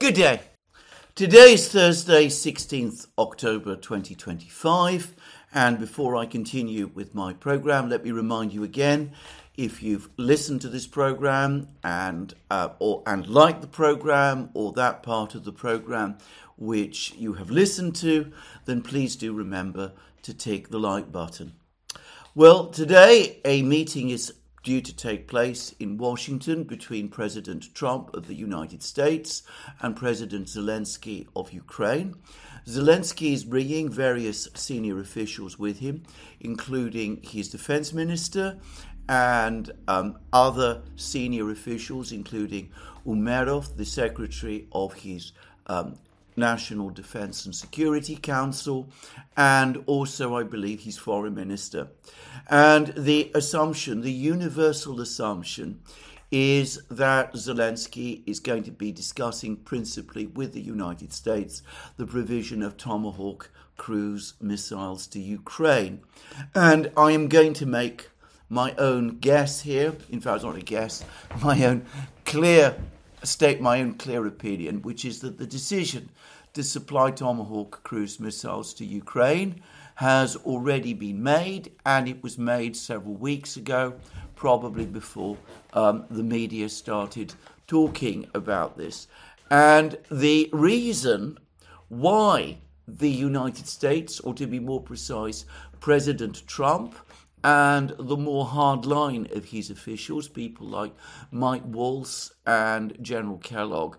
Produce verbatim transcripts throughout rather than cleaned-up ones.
Good day. Today is Thursday, sixteenth October twenty twenty-five, and before I continue with my program, let me remind you again, if you've listened to this program and uh, or and like the program or that part of the program which you have listened to, then please do remember to tick the like button. Well, today a meeting is due to take place in Washington between President Trump of the United States and President Zelensky of Ukraine. Zelensky is bringing various senior officials with him, including his defense minister and um, other senior officials, including Umerov, the secretary of his um, National Defense and Security Council, and also, I believe, his foreign minister. And the assumption, the universal assumption, is that Zelensky is going to be discussing principally with the United States the provision of Tomahawk cruise missiles to Ukraine. And I am going to make my own guess here, in fact, it's not a guess, my own clear state my own clear opinion, which is that the decision to supply Tomahawk cruise missiles to Ukraine has already been made, and it was made several weeks ago, probably before um, the media started talking about this. And the reason why the United States, or to be more precise, President Trump, and the more hard line of his officials, people like Mike Waltz and General Kellogg,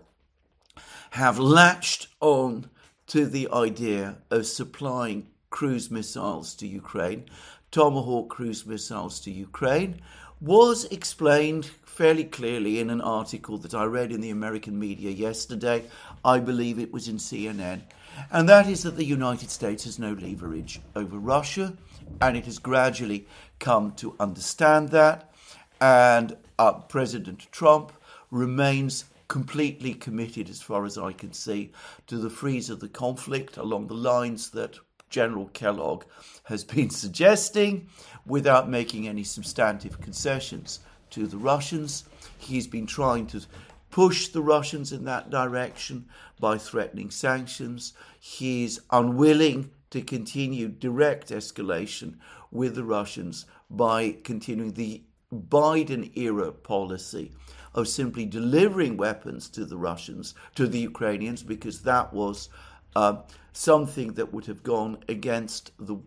have latched on to the idea of supplying cruise missiles to Ukraine, Tomahawk cruise missiles to Ukraine, was explained fairly clearly in an article that I read in the American media yesterday. I believe it was in C N N. And that is that the United States has no leverage over Russia, and it has gradually come to understand that. And uh, President Trump remains completely committed, as far as I can see, to the freeze of the conflict along the lines that General Kellogg has been suggesting, without making any substantive concessions to the Russians. He's been trying to push the Russians in that direction by threatening sanctions. He's unwilling to continue direct escalation with the Russians by continuing the Biden-era policy of simply delivering weapons to the Russians, to the Ukrainians, because that was uh, something that would have gone against the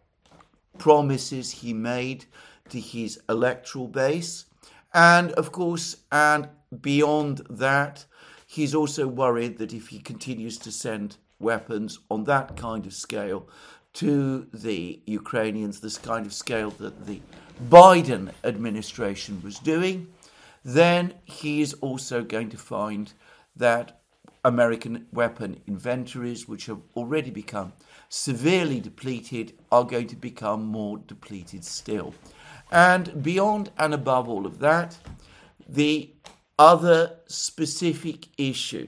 promises he made to his electoral base. And of course, and beyond that, he's also worried that if he continues to send weapons on that kind of scale to the Ukrainians, this kind of scale that the Biden administration was doing, then he is also going to find that American weapon inventories, which have already become severely depleted, are going to become more depleted still. And beyond and above all of that, the other specific issue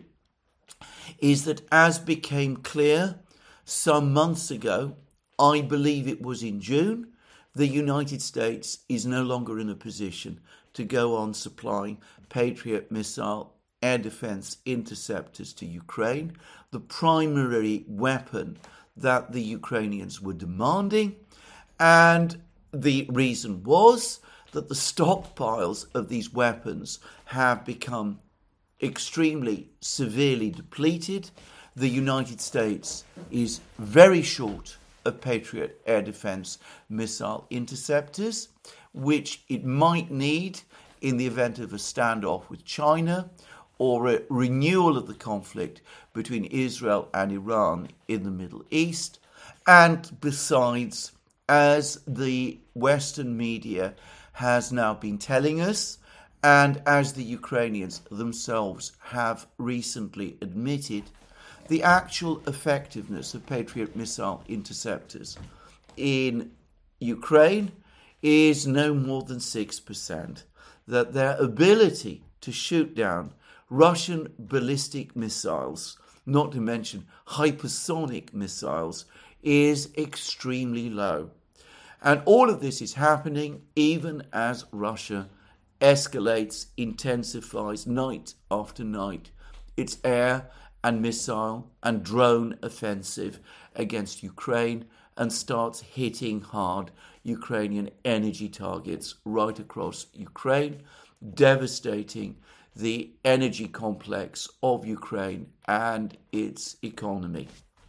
is that, as became clear some months ago, I believe it was in June, the United States is no longer in a position to go on supplying Patriot missile air defense interceptors to Ukraine, the primary weapon that the Ukrainians were demanding. And the reason was that the stockpiles of these weapons have become extremely severely depleted. The United States is very short of Patriot air defense missile interceptors, which it might need in the event of a standoff with China or a renewal of the conflict between Israel and Iran in the Middle East. And besides, as the Western media has now been telling us, and as the Ukrainians themselves have recently admitted, the actual effectiveness of Patriot missile interceptors in Ukraine is no more than six percent. That their ability to shoot down Russian ballistic missiles, not to mention hypersonic missiles, is extremely low. And all of this is happening even as Russia escalates, intensifies night after night its air and missile and drone offensive against Ukraine and starts hitting hard Ukrainian energy targets right across Ukraine, devastating the energy complex of Ukraine and its economy.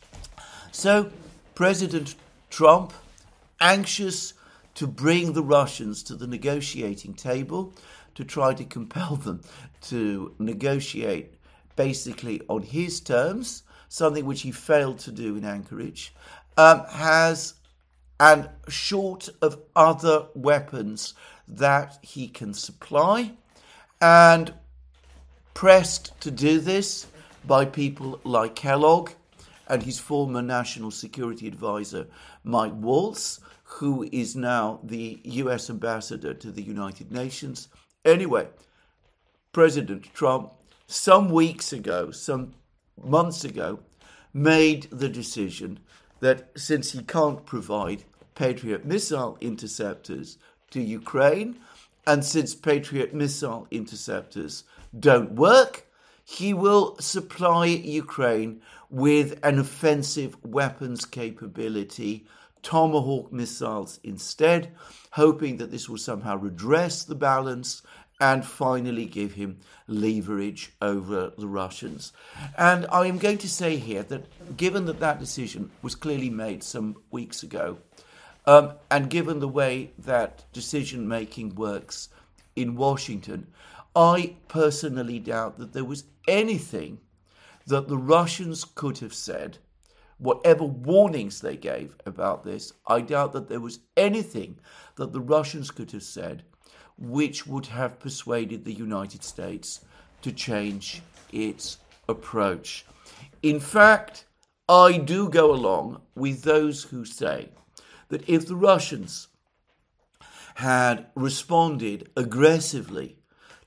So, President Trump, anxious to bring the Russians to the negotiating table, to try to compel them to negotiate basically on his terms, something which he failed to do in Anchorage, um, has, and short of other weapons that he can supply, and pressed to do this by people like Kellogg and his former National Security Advisor, Mike Waltz, who is now the U S ambassador to the United Nations. Anyway, President Trump, some weeks ago, some months ago, made the decision that since he can't provide Patriot missile interceptors to Ukraine, and since Patriot missile interceptors don't work, he will supply Ukraine with an offensive weapons capability, Tomahawk missiles instead, hoping that this will somehow redress the balance and finally give him leverage over the Russians. And I am going to say here that given that that decision was clearly made some weeks ago, um, and given the way that decision-making works in Washington, I personally doubt that there was anything that the Russians could have said, whatever warnings they gave about this, I doubt that there was anything that the Russians could have said which would have persuaded the United States to change its approach. In fact, I do go along with those who say that if the Russians had responded aggressively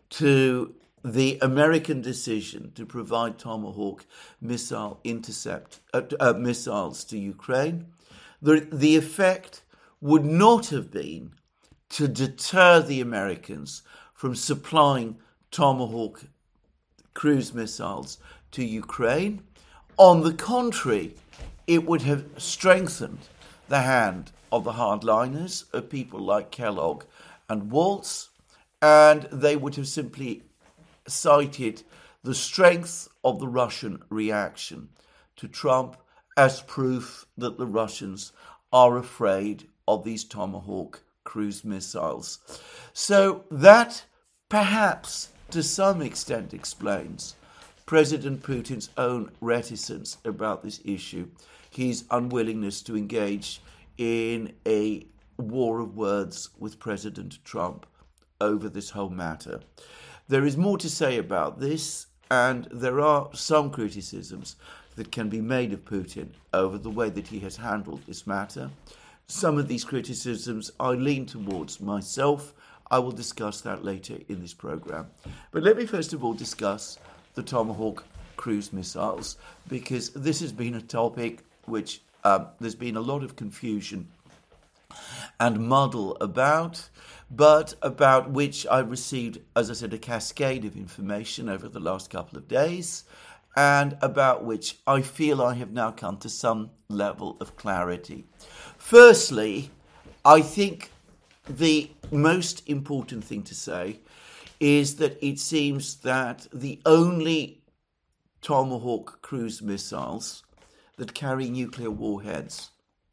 to the American decision to provide Tomahawk missile intercept uh, uh, missiles to Ukraine, the, the effect would not have been to deter the Americans from supplying Tomahawk cruise missiles to Ukraine. On the contrary, it would have strengthened the hand of the hardliners, of people like Kellogg and Waltz, and they would have simply cited the strength of the Russian reaction to Trump as proof that the Russians are afraid of these Tomahawk cruise missiles. So that perhaps to some extent explains President Putin's own reticence about this issue, his unwillingness to engage in a war of words with President Trump over this whole matter. There is more to say about this, and there are some criticisms that can be made of Putin over the way that he has handled this matter. Some of these criticisms I lean towards myself. I will discuss that later in this program. But let me first of all discuss the Tomahawk cruise missiles, because this has been a topic which um, there's been a lot of confusion and muddle about, but about which I received, as I said, a cascade of information over the last couple of days, and about which I feel I have now come to some level of clarity. Firstly, I think the most important thing to say is that it seems that the only Tomahawk cruise missiles that carry nuclear warheads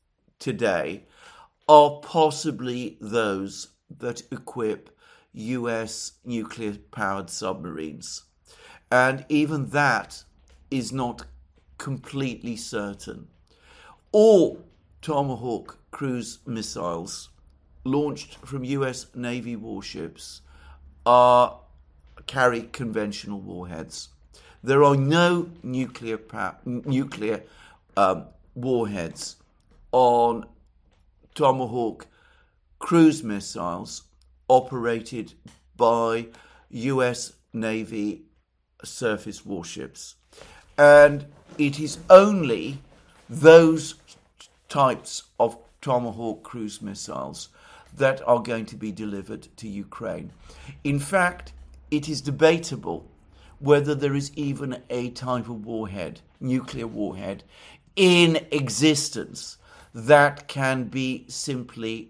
today are possibly those that equip U S nuclear-powered submarines. And even that is not completely certain. All Tomahawk cruise missiles launched from U S Navy warships are carry conventional warheads. There are no nuclear power, nuclear um, warheads on Tomahawk cruise missiles operated by U S Navy surface warships. And it is only those types of Tomahawk cruise missiles that are going to be delivered to Ukraine. In fact, it is debatable whether there is even a type of warhead, nuclear warhead, in existence that can be simply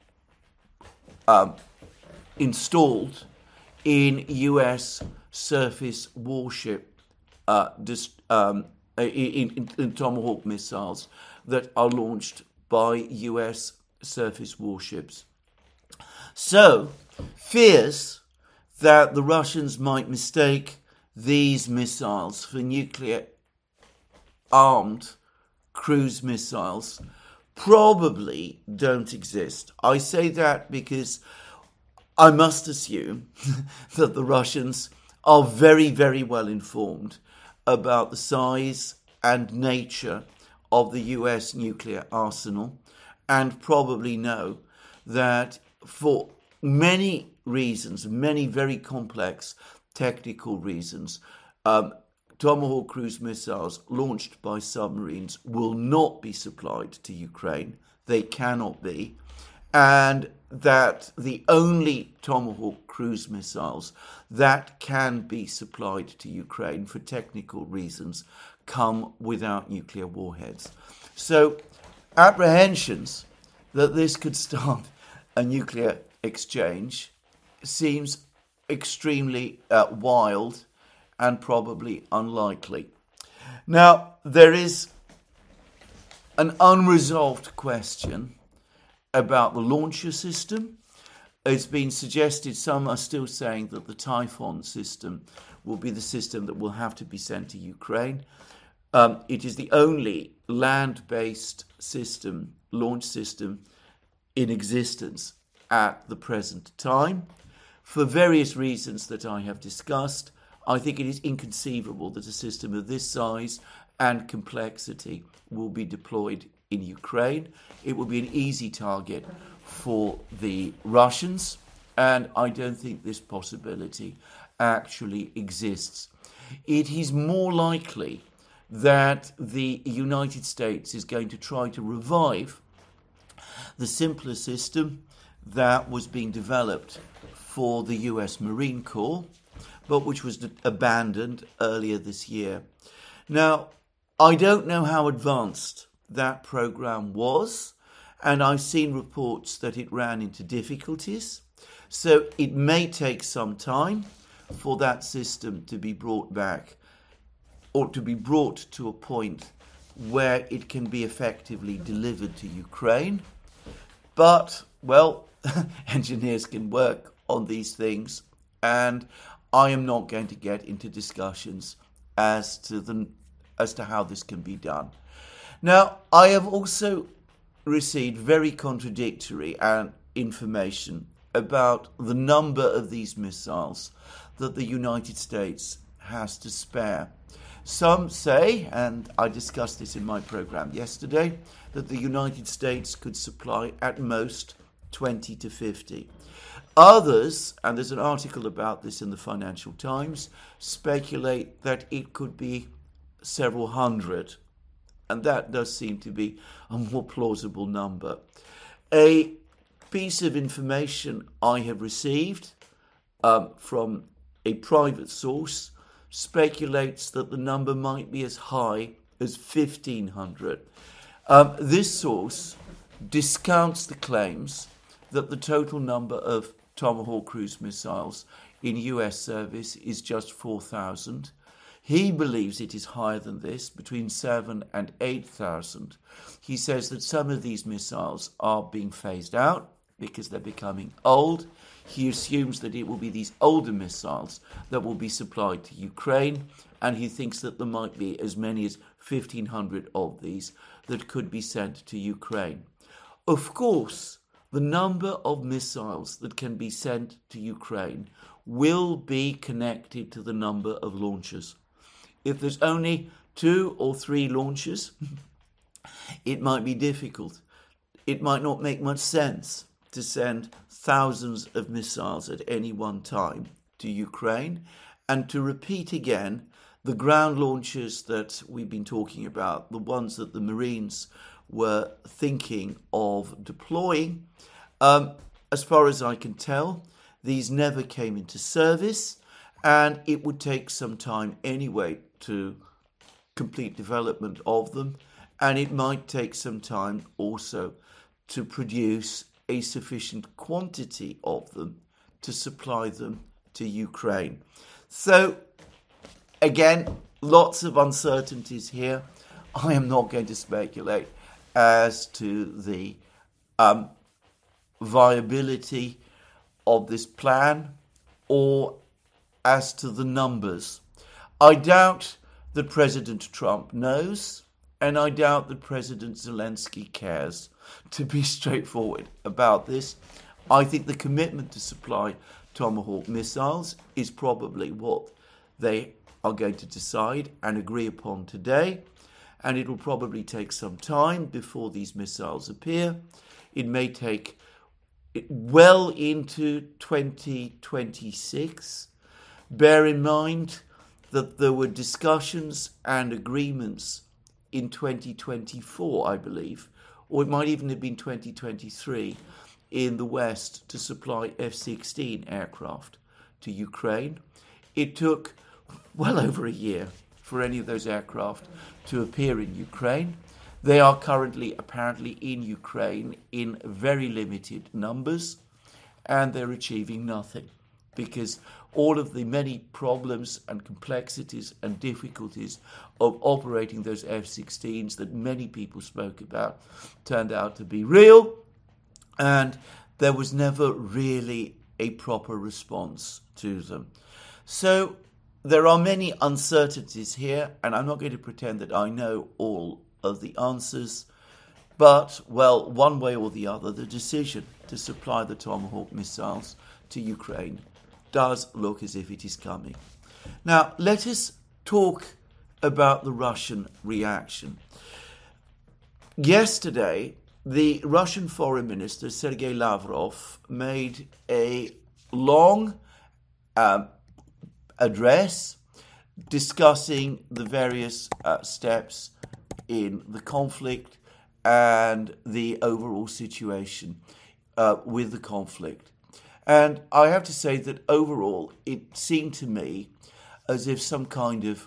um, installed in U S surface warship uh, dis, um, in, in, in Tomahawk missiles that are launched by U S surface warships. So, fears that the Russians might mistake these missiles for nuclear-armed cruise missiles probably don't exist. I say that because I must assume that the Russians are very, very well informed about the size and nature of the U S nuclear arsenal, and probably know that for many reasons, many very complex technical reasons, um, Tomahawk cruise missiles launched by submarines will not be supplied to Ukraine. They cannot be. And that the only Tomahawk cruise missiles that can be supplied to Ukraine for technical reasons come without nuclear warheads. So apprehensions that this could start a nuclear exchange seems extremely uh, wild and probably unlikely. Now, there is an unresolved question about the launcher system. It's been suggested, some are still saying that the Typhon system will be the system that will have to be sent to Ukraine. Um, it is the only land-based system, launch system, in existence at the present time. For various reasons that I have discussed, I think it is inconceivable that a system of this size and complexity will be deployed in Ukraine. It will be an easy target for the Russians, and I don't think this possibility actually exists. It is more likely that the United States is going to try to revive the simpler system that was being developed for the U S Marine Corps, but which was abandoned earlier this year. Now, I don't know how advanced that program was, and I've seen reports that it ran into difficulties. So it may take some time for that system to be brought back, or to be brought to a point where it can be effectively delivered to Ukraine. But, well, engineers can work on these things, and I am not going to get into discussions as to the as to how this can be done. Now, I have also received very contradictory uh, information about the number of these missiles that the United States has to spare. Some say, and I discussed this in my program yesterday, that the United States could supply at most twenty to fifty. Others, and there's an article about this in the Financial Times, speculate that it could be several hundred. And that does seem to be a more plausible number. A piece of information I have received um, from a private source speculates that the number might be as high as fifteen hundred. Um, this source discounts the claims that the total number of Tomahawk cruise missiles in U S service is just four thousand. He believes it is higher than this, between seven and eight thousand. He says that some of these missiles are being phased out because they're becoming old. He assumes that it will be these older missiles that will be supplied to Ukraine, and he thinks that there might be as many as fifteen hundred of these that could be sent to Ukraine. Of course, the number of missiles that can be sent to Ukraine will be connected to the number of launchers. If there's only two or three launches, it might be difficult. It might not make much sense to send thousands of missiles at any one time to Ukraine. And to repeat again, the ground launchers that we've been talking about, the ones that the Marines were thinking of deploying, um, as far as I can tell, these never came into service. and it would take some time anyway to complete development of them, and it might take some time also to produce a sufficient quantity of them to supply them to Ukraine. So, again, lots of uncertainties here. I am not going to speculate as to the um, viability of this plan or as to the numbers. I doubt that President Trump knows, and I doubt that President Zelensky cares, to be straightforward about this. I think the commitment to supply Tomahawk missiles is probably what they are going to decide and agree upon today, and it will probably take some time before these missiles appear. It may take well into twenty twenty-six. Bear in mind that there were discussions and agreements in twenty twenty-four, I believe, or it might even have been twenty twenty-three, in the West to supply F sixteen aircraft to Ukraine. It took well over a year for any of those aircraft to appear in Ukraine. They are currently apparently in Ukraine in very limited numbers, and they're achieving nothing because all of the many problems and complexities and difficulties of operating those F sixteens that many people spoke about turned out to be real, and there was never really a proper response to them. So there are many uncertainties here, and I'm not going to pretend that I know all of the answers, but, well, one way or the other, the decision to supply the Tomahawk missiles to Ukraine does look as if it is coming. Now, let us talk about the Russian reaction. Yesterday, the Russian Foreign Minister, Sergei Lavrov, made a long uh, address discussing the various uh, steps in the conflict and the overall situation uh, with the conflict. And I have to say that overall, it seemed to me as if some kind of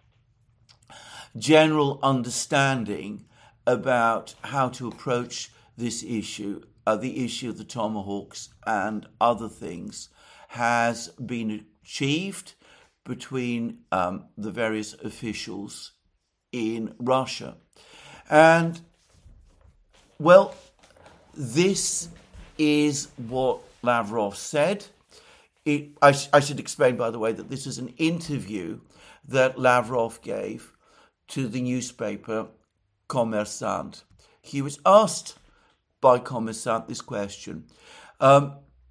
general understanding about how to approach this issue, uh, the issue of the Tomahawks and other things, has been achieved between um, the various officials in Russia. And, well, this is what Lavrov said. It, I, sh- I should explain, by the way, that this is an interview that Lavrov gave to the newspaper Kommersant. He was asked by Kommersant this question. Um,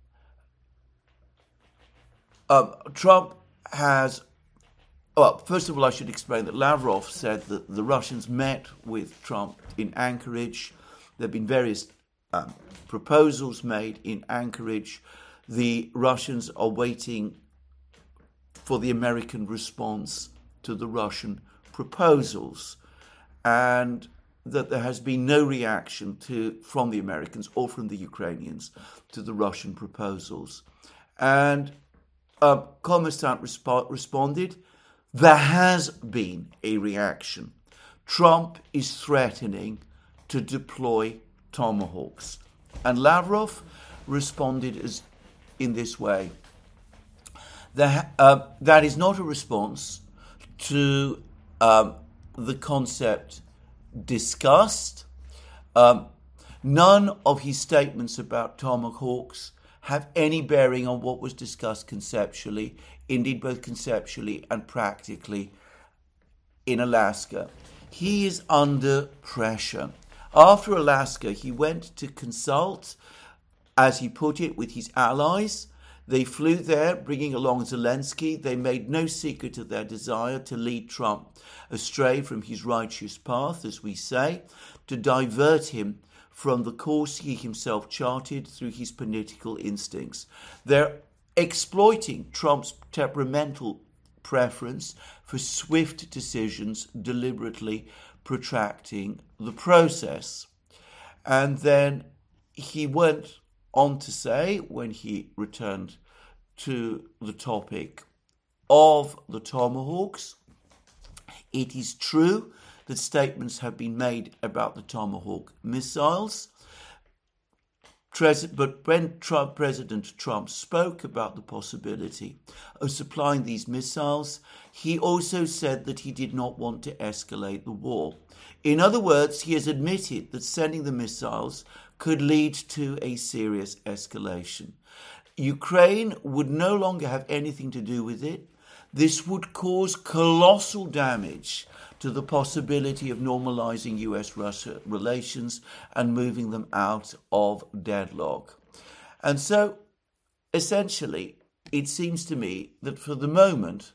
uh, Trump has... Well, first of all, I should explain that Lavrov said that the Russians met with Trump in Anchorage. There have been various um, proposals made in Anchorage. The Russians are waiting for the American response to the Russian proposals, and that there has been no reaction to from the Americans or from the Ukrainians to the Russian proposals. And uh, Kommersant resp- responded, there has been a reaction. Trump is threatening to deploy Tomahawks. And Lavrov responded as in this way. The, uh, that is not a response to um, the concept discussed. Um, none of his statements about Tomahawks have any bearing on what was discussed conceptually, indeed both conceptually and practically, in Alaska. He is under pressure. After Alaska, he went to consult, as he put it, with his allies. They flew there, bringing along Zelensky. They made no secret of their desire to lead Trump astray from his righteous path, as we say, to divert him from the course he himself charted through his political instincts. They're exploiting Trump's temperamental preference for swift decisions, deliberately protracting the process. And then he went on to say, when he returned to the topic of the Tomahawks. It is true that statements have been made about the Tomahawk missiles. But when Trump, President Trump spoke about the possibility of supplying these missiles, he also said that he did not want to escalate the war. In other words, he has admitted that sending the missiles could lead to a serious escalation. Ukraine would no longer have anything to do with it. This would cause colossal damage to the possibility of normalizing U S Russia relations and moving them out of deadlock. And so, essentially, it seems to me that for the moment,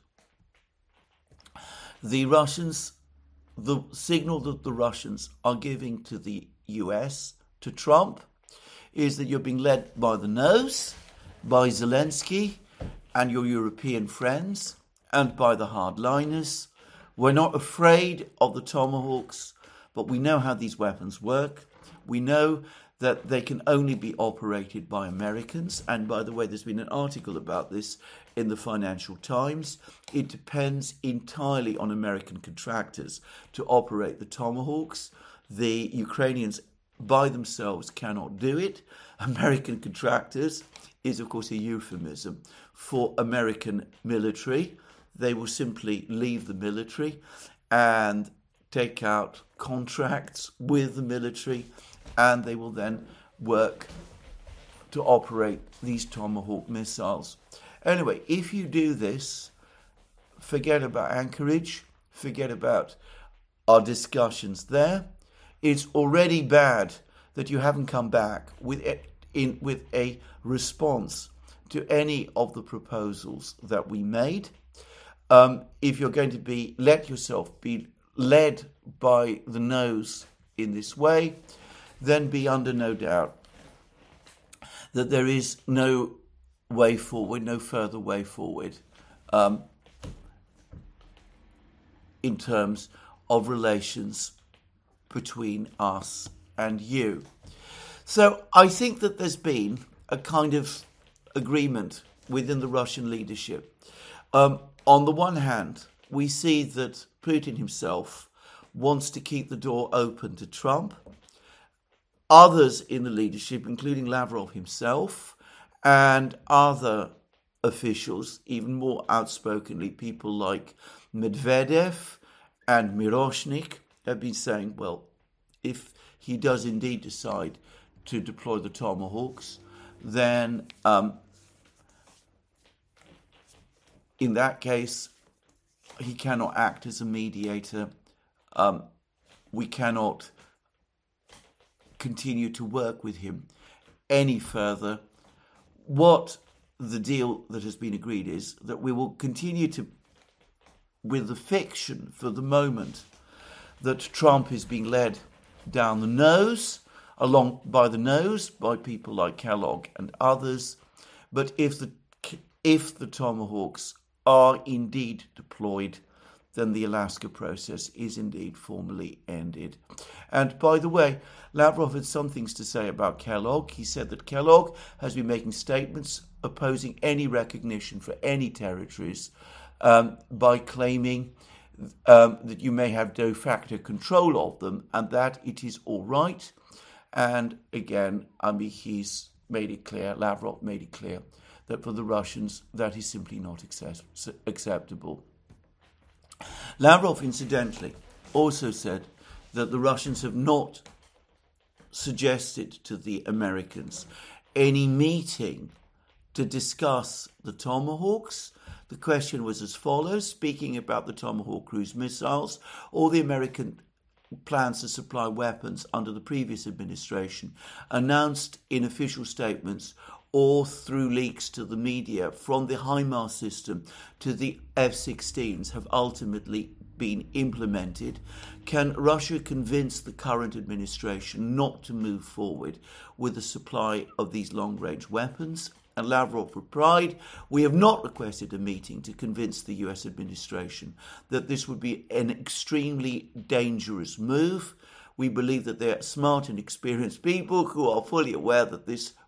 the Russians, the signal that the Russians are giving to the U S, to Trump, is that you're being led by the nose, by Zelensky and your European friends, and by the hardliners. We're not afraid of the Tomahawks, but we know how these weapons work. We know that they can only be operated by Americans. And by the way, there's been an article about this in the Financial Times. It depends entirely on American contractors to operate the Tomahawks. The Ukrainians by themselves cannot do it. American contractors is, of course, a euphemism for American military. They will simply leave the military and take out contracts with the military, and they will then work to operate these Tomahawk missiles. Anyway, if you do this, forget about Anchorage, forget about our discussions there. It's already bad that you haven't come back with a, in with a response to any of the proposals that we made. Um, if you're going to be let yourself be led by the nose in this way, then be under no doubt that there is no way forward, no further way forward um, in terms of relations between us and you. So I think that there's been a kind of agreement within the Russian leadership. Um, on the one hand, we see that Putin himself wants to keep the door open to Trump. Others in the leadership, including Lavrov himself and other officials, even more outspokenly, people like Medvedev and Miroshnik, have been saying, well, if he does indeed decide to deploy the Tomahawks, then um, in that case, he cannot act as a mediator. Um, we cannot continue to work with him any further. What the deal that has been agreed is that we will continue to, with the fiction for the moment, that Trump is being led down the nose, along by the nose, by people like Kellogg and others. But if the if the Tomahawks are indeed deployed, then the Alaska process is indeed formally ended. And by the way, Lavrov had some things to say about Kellogg. He said that Kellogg has been making statements opposing any recognition for any territories um, by claiming um, that you may have de facto control of them and that it is all right. And again, I mean, he's made it clear, Lavrov made it clear, that for the Russians, that is simply not accept- acceptable. Lavrov, incidentally, also said that the Russians have not suggested to the Americans any meeting to discuss the Tomahawks. The question was as follows, speaking about the Tomahawk cruise missiles, all the American plans to supply weapons under the previous administration, announced in official statements or through leaks to the media from the HIMARS system to the F sixteens, have ultimately been implemented. Can Russia convince the current administration not to move forward with the supply of these long-range weapons? And Lavrov replied, we have not requested a meeting to convince the U S administration that this would be an extremely dangerous move. We believe that they are smart and experienced people who are fully aware that this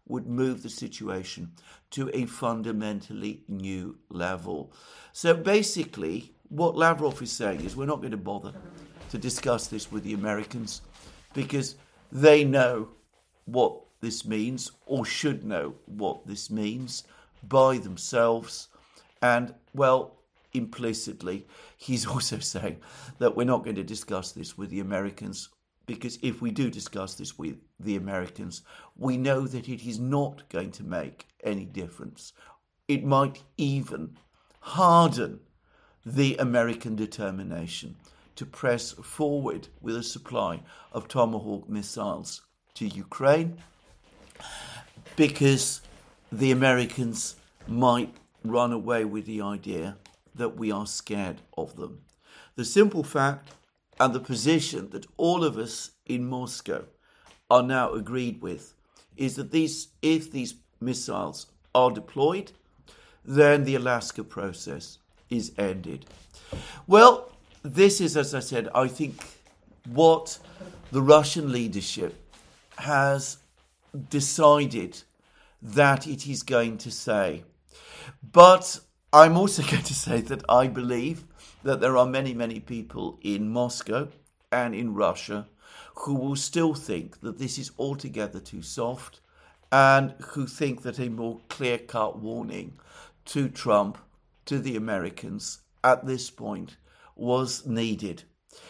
would move the situation to a fundamentally new level. So basically, what Lavrov is saying is we're not going to bother to discuss this with the Americans because they know what this means, or should know what this means by themselves. And, well, implicitly, he's also saying that we're not going to discuss this with the Americans because if we do discuss this with the Americans, we know that it is not going to make any difference. It might even harden the American determination to press forward with a supply of Tomahawk missiles to Ukraine, because the Americans might run away with the idea that we are scared of them. The simple fact and the position that all of us in Moscow are now agreed with is that these, if these missiles are deployed, then the Alaska process is ended. Well, this is, as I said, I think what the Russian leadership has decided that it is going to say. But I'm also going to say that I believe that there are many, many people in Moscow and in Russia who will still think that this is altogether too soft and who think that a more clear-cut warning to Trump, to the Americans at this point was needed.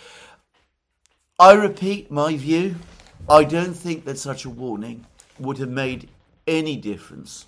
I repeat my view. I don't think that such a warning would have made any difference.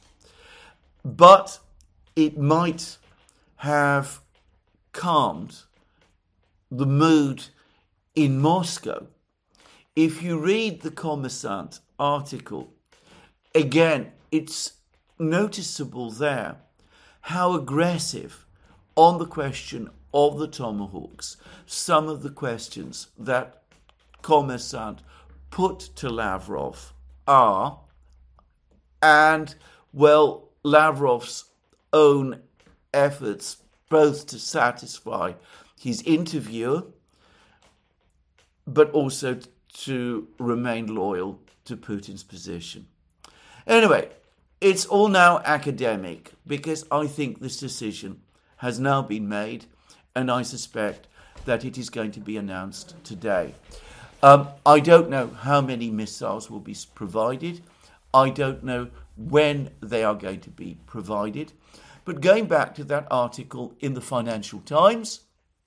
But it might have calmed the mood in Moscow. If you read the Kommersant article, again, it's noticeable there how aggressive on the question of the Tomahawks, some of the questions that Kommersant put to Lavrov are, and, well, Lavrov's own efforts both to satisfy his interviewer, but also to remain loyal to Putin's position. Anyway, it's all now academic because I think this decision has now been made and I suspect that it is going to be announced today. Um, I don't know how many missiles will be provided. I don't know when they are going to be provided. But going back to that article in the Financial Times,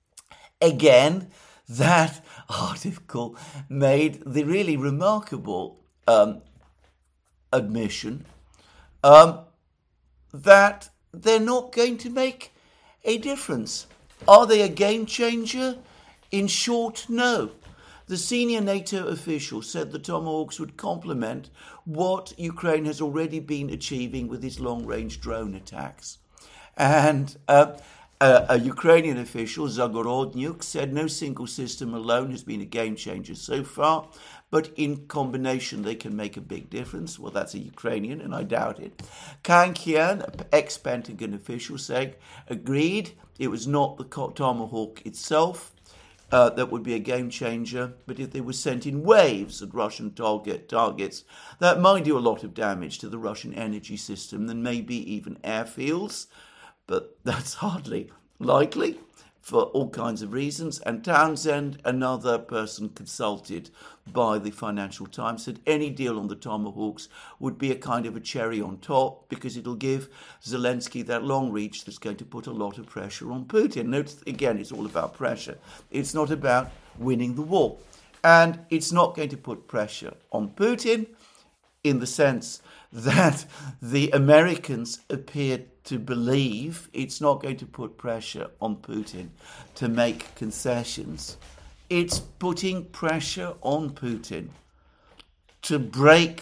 again, that article made the really remarkable um, admission um, that they're not going to make a difference. Are they a game changer? In short, no. The senior NATO official said the Tomahawks would complement what Ukraine has already been achieving with its long-range drone attacks. And uh, a, a Ukrainian official, Zagorodnyuk, said no single system alone has been a game changer so far, but in combination they can make a big difference. Well, that's a Ukrainian, and I doubt it. Kang Kian, an ex-Pentagon official, said, agreed it was not the Tomahawk itself uh, that would be a game changer, but if they were sent in waves at Russian target targets, that might do a lot of damage to the Russian energy system and maybe even airfields. But that's hardly likely for all kinds of reasons. And Townsend, another person consulted by the Financial Times, said any deal on the Tomahawks would be a kind of a cherry on top because it'll give Zelensky that long reach that's going to put a lot of pressure on Putin. Notice, again, it's all about pressure. It's not about winning the war. And it's not going to put pressure on Putin in the sense that the Americans appear to believe it's not going to put pressure on Putin to make concessions. It's putting pressure on Putin to break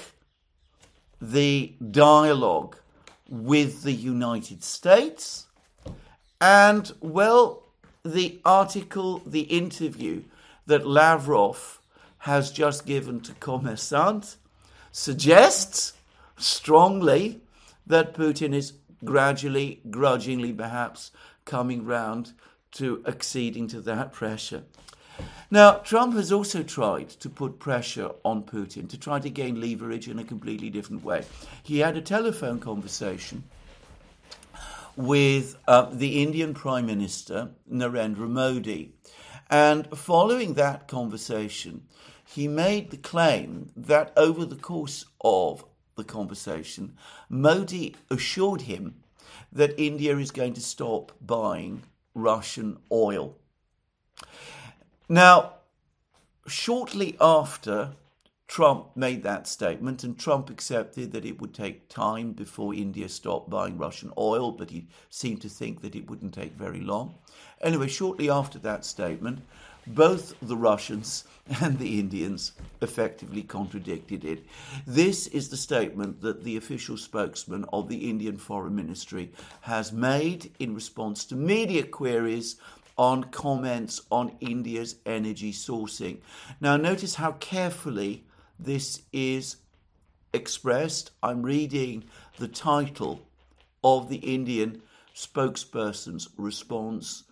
the dialogue with the United States. And, well, the article, the interview that Lavrov has just given to Kommersant suggests strongly that Putin is gradually, grudgingly perhaps, coming round to acceding to that pressure. Now, Trump has also tried to put pressure on Putin to try to gain leverage in a completely different way. He had a telephone conversation with uh, the Indian Prime Minister, Narendra Modi. And following that conversation, he made the claim that over the course of the conversation, Modi assured him that India is going to stop buying Russian oil. Now, shortly after Trump made that statement, and Trump accepted that it would take time before India stopped buying Russian oil, but he seemed to think that it wouldn't take very long. Anyway, shortly after that statement, both the Russians and the Indians effectively contradicted it. This is the statement that the official spokesman of the Indian Foreign Ministry has made in response to media queries on comments on India's energy sourcing. Now, notice how carefully this is expressed. I'm reading the title of the Indian spokesperson's response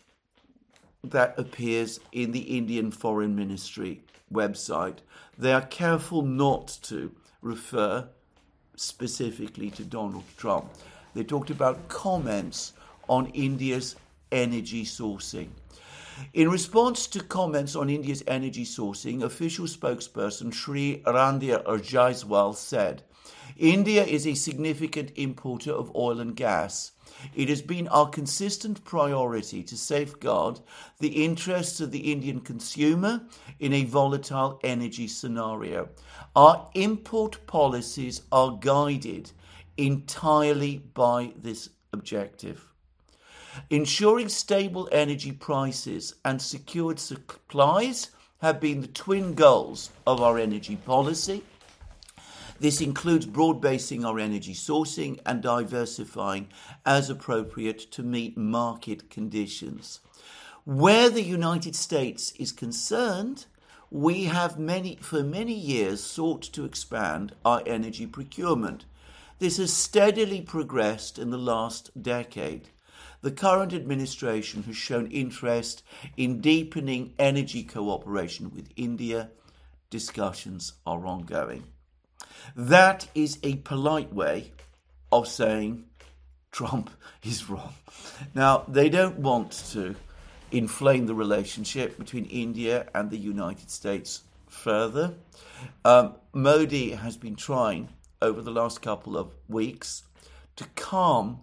that appears in the Indian Foreign Ministry website. They are careful not to refer specifically to Donald Trump. They talked about comments on India's energy sourcing. In response to comments on India's energy sourcing, official spokesperson Shri Randhir Jaiswal said, India is a significant importer of oil and gas. It has been our consistent priority to safeguard the interests of the Indian consumer in a volatile energy scenario. Our import policies are guided entirely by this objective. Ensuring stable energy prices and secured supplies have been the twin goals of our energy policy. This includes broad-basing our energy sourcing and diversifying as appropriate to meet market conditions. Where the United States is concerned, we have many, for many years sought to expand our energy procurement. This has steadily progressed in the last decade. The current administration has shown interest in deepening energy cooperation with India. Discussions are ongoing. That is a polite way of saying Trump is wrong. Now, they don't want to inflame the relationship between India and the United States further. Um, Modi has been trying over the last couple of weeks to calm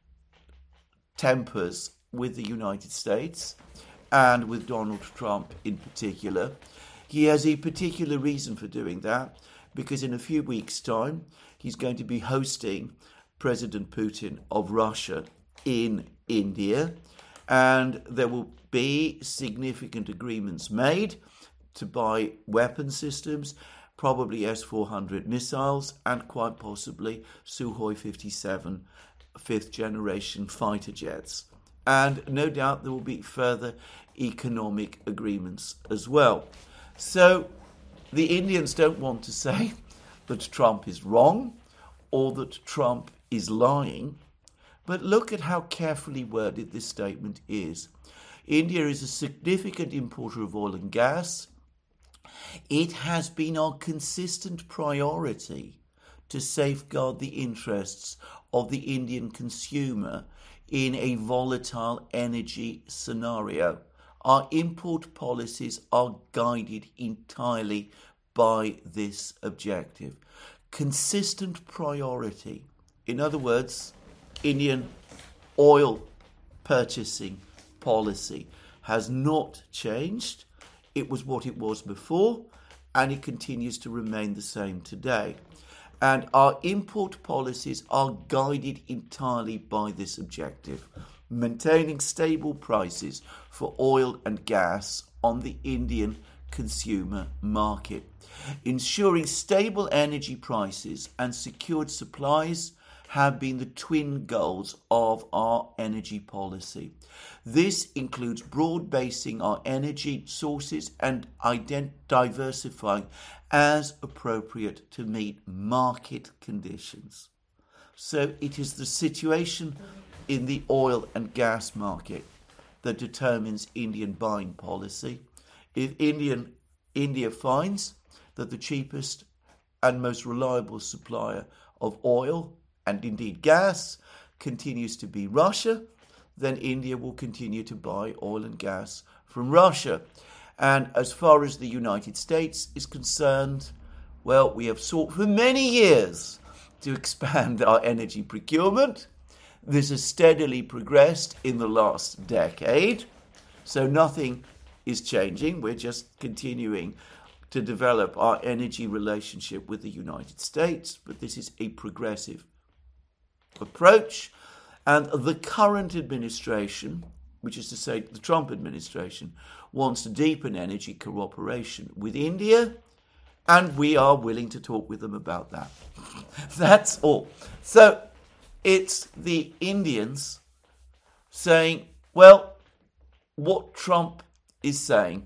tempers with the United States and with Donald Trump in particular. He has a particular reason for doing that, because in a few weeks' time, he's going to be hosting President Putin of Russia in India, and there will be significant agreements made to buy weapon systems, probably S four hundred missiles, and quite possibly Sukhoi fifty-seven fifth-generation fighter jets. And no doubt there will be further economic agreements as well. So the Indians don't want to say that Trump is wrong or that Trump is lying, but look at how carefully worded this statement is. India is a significant importer of oil and gas. It has been our consistent priority to safeguard the interests of the Indian consumer in a volatile energy scenario. Our import policies are guided entirely by this objective. Consistent priority. In other words, Indian oil purchasing policy has not changed. It was what it was before, and it continues to remain the same today. And our import policies are guided entirely by this objective, maintaining stable prices for oil and gas on the Indian consumer market. Ensuring stable energy prices and secured supplies have been the twin goals of our energy policy. This includes broad basing our energy sources and ident- diversifying as appropriate to meet market conditions. So it is the situation in the oil and gas market that determines Indian buying policy. If Indian, India finds that the cheapest and most reliable supplier of oil and indeed gas continues to be Russia, then India will continue to buy oil and gas from Russia. And as far as the United States is concerned, well, we have sought for many years to expand our energy procurement. This has steadily progressed in the last decade, so nothing is changing. We're just continuing to develop our energy relationship with the United States, but this is a progressive approach. And the current administration, which is to say the Trump administration, wants to deepen energy cooperation with India, and we are willing to talk with them about that. That's all. So it's the Indians saying, well, what Trump is saying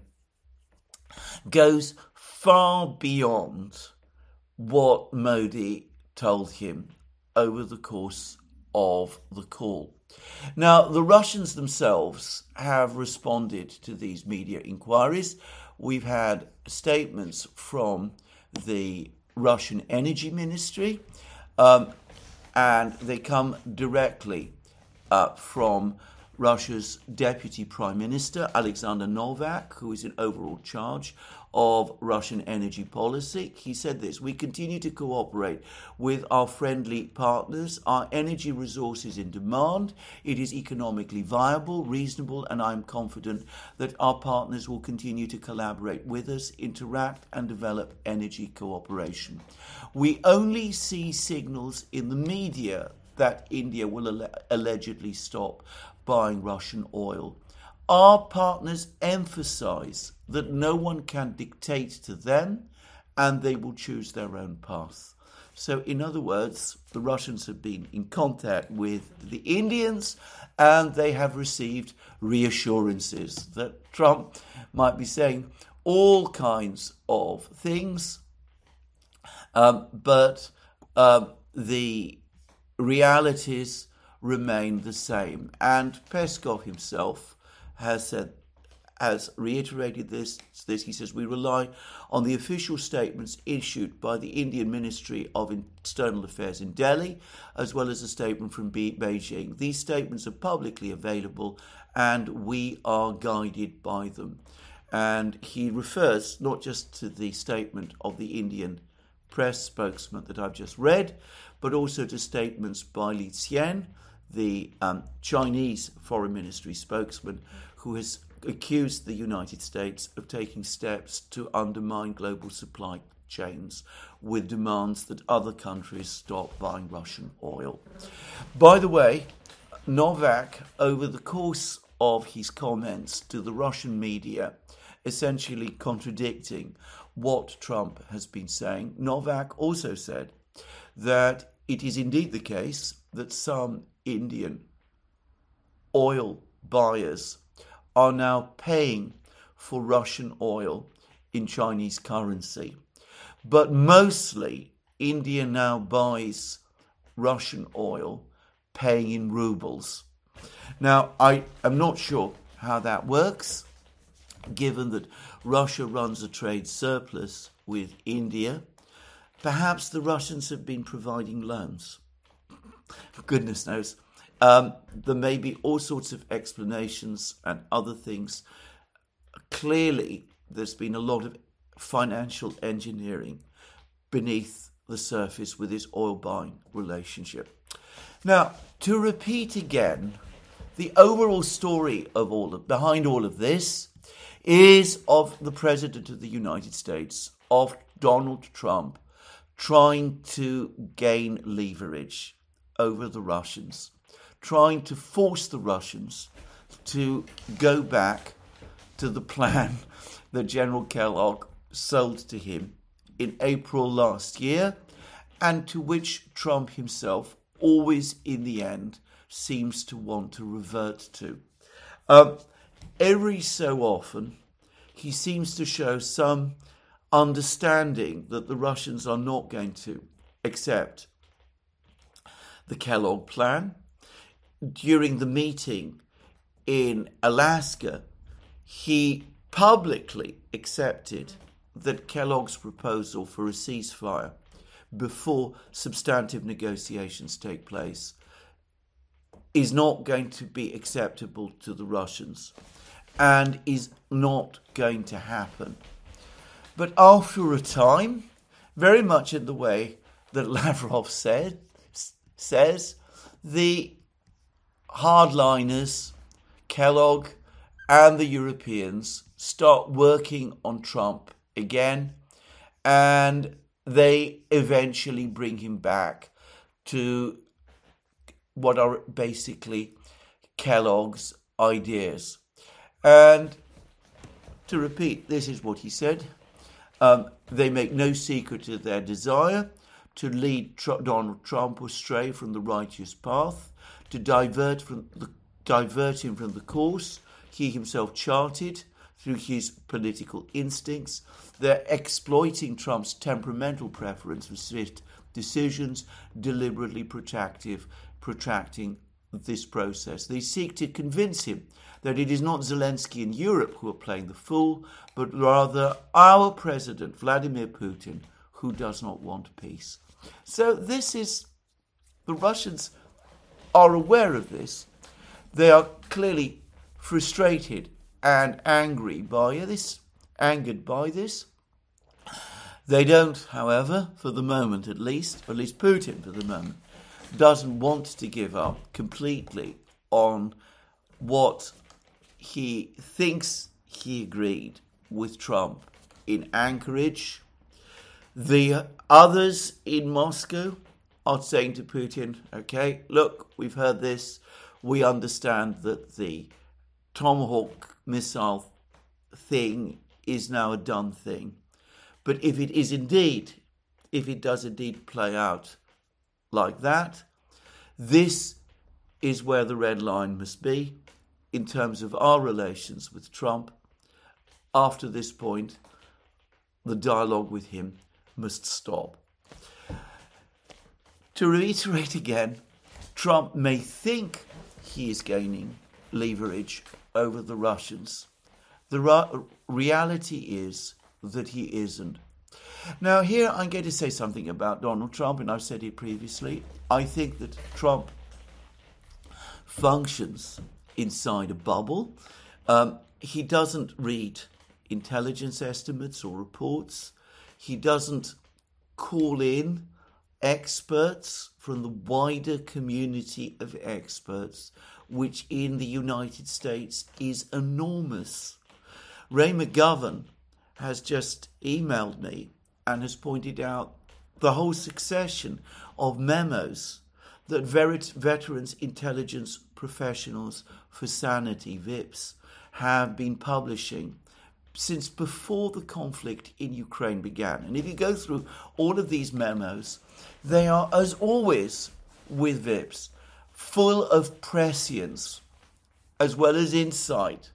goes far beyond what Modi told him over the course of the call. Now, the Russians themselves have responded to these media inquiries. We've had statements from the Russian Energy Ministry, um, and they come directly uh, from Russia's Deputy Prime Minister, Alexander Novak, who is in overall charge of Russian energy policy. He said this: we continue to cooperate with our friendly partners. Our energy resource is in demand. It is economically viable, reasonable, and I'm confident that our partners will continue to collaborate with us, interact, and develop energy cooperation. We only see signals in the media that India will alle- allegedly stop buying Russian oil. Our partners emphasize that no one can dictate to them and they will choose their own path. So, in other words, the Russians have been in contact with the Indians and they have received reassurances that Trump might be saying all kinds of things, um, but um, the realities remain the same. And Peskov himself has said, has reiterated this, this. He says, we rely on the official statements issued by the Indian Ministry of External Affairs in Delhi, as well as a statement from Be- Beijing. These statements are publicly available and we are guided by them. And he refers not just to the statement of the Indian press spokesman that I've just read, but also to statements by Li Qian, the um, Chinese Foreign Ministry spokesman, who has accused the United States of taking steps to undermine global supply chains with demands that other countries stop buying Russian oil. By the way, Novak, over the course of his comments to the Russian media, essentially contradicting what Trump has been saying, Novak also said that it is indeed the case that some Indian oil buyers are now paying for Russian oil in Chinese currency. But mostly, India now buys Russian oil paying in rubles. Now, I am not sure how that works, given that Russia runs a trade surplus with India. Perhaps the Russians have been providing loans. Goodness knows. Um, there may be all sorts of explanations and other things. Clearly, there's been a lot of financial engineering beneath the surface with this oil buying relationship. Now, to repeat again, the overall story of all of, behind all of this is of the President of the United States, of Donald Trump, trying to gain leverage over the Russians, trying to force the Russians to go back to the plan that General Kellogg sold to him in April last year, and to which Trump himself always in the end seems to want to revert to. Um, every so often, he seems to show some understanding that the Russians are not going to accept the Kellogg plan. During the meeting in Alaska, he publicly accepted that Kellogg's proposal for a ceasefire before substantive negotiations take place is not going to be acceptable to the Russians and is not going to happen. But after a time, very much in the way that Lavrov said, says, the hardliners, Kellogg and the Europeans start working on Trump again, and they eventually bring him back to what are basically Kellogg's ideas. And to repeat, this is what he said. Um, they make no secret of their desire to lead Tr- Donald Trump astray from the righteous path, to divert from the, divert him from the course he himself charted through his political instincts. They're exploiting Trump's temperamental preference for swift decisions, deliberately protractive, protracting this process. They seek to convince him that it is not Zelensky and Europe who are playing the fool, but rather our president, Vladimir Putin, who does not want peace. So this is, the Russians are aware of this. They are clearly frustrated and angry by this, angered by this. They don't, however, for the moment at least, or at least Putin for the moment, doesn't want to give up completely on what he thinks he agreed with Trump in Anchorage. The others in Moscow are saying to Putin, okay, look, we've heard this. We understand that the Tomahawk missile thing is now a done thing. But if it is indeed, if it does indeed play out like that, this is where the red line must be in terms of our relations with Trump. After this point, the dialogue with him must stop. To reiterate again, Trump may think he is gaining leverage over the Russians. The ra- reality is that he isn't. Now, here I'm going to say something about Donald Trump, and I've said it previously. I think that Trump functions inside a bubble. Um, he doesn't read intelligence estimates or reports. He doesn't call in experts from the wider community of experts, which in the United States is enormous. Ray McGovern has just emailed me and has pointed out the whole succession of memos that Veterans Intelligence Professionals for Sanity, V I P S, have been publishing since before the conflict in Ukraine began. And if you go through all of these memos, they are, as always with V I P S, full of prescience as well as insight.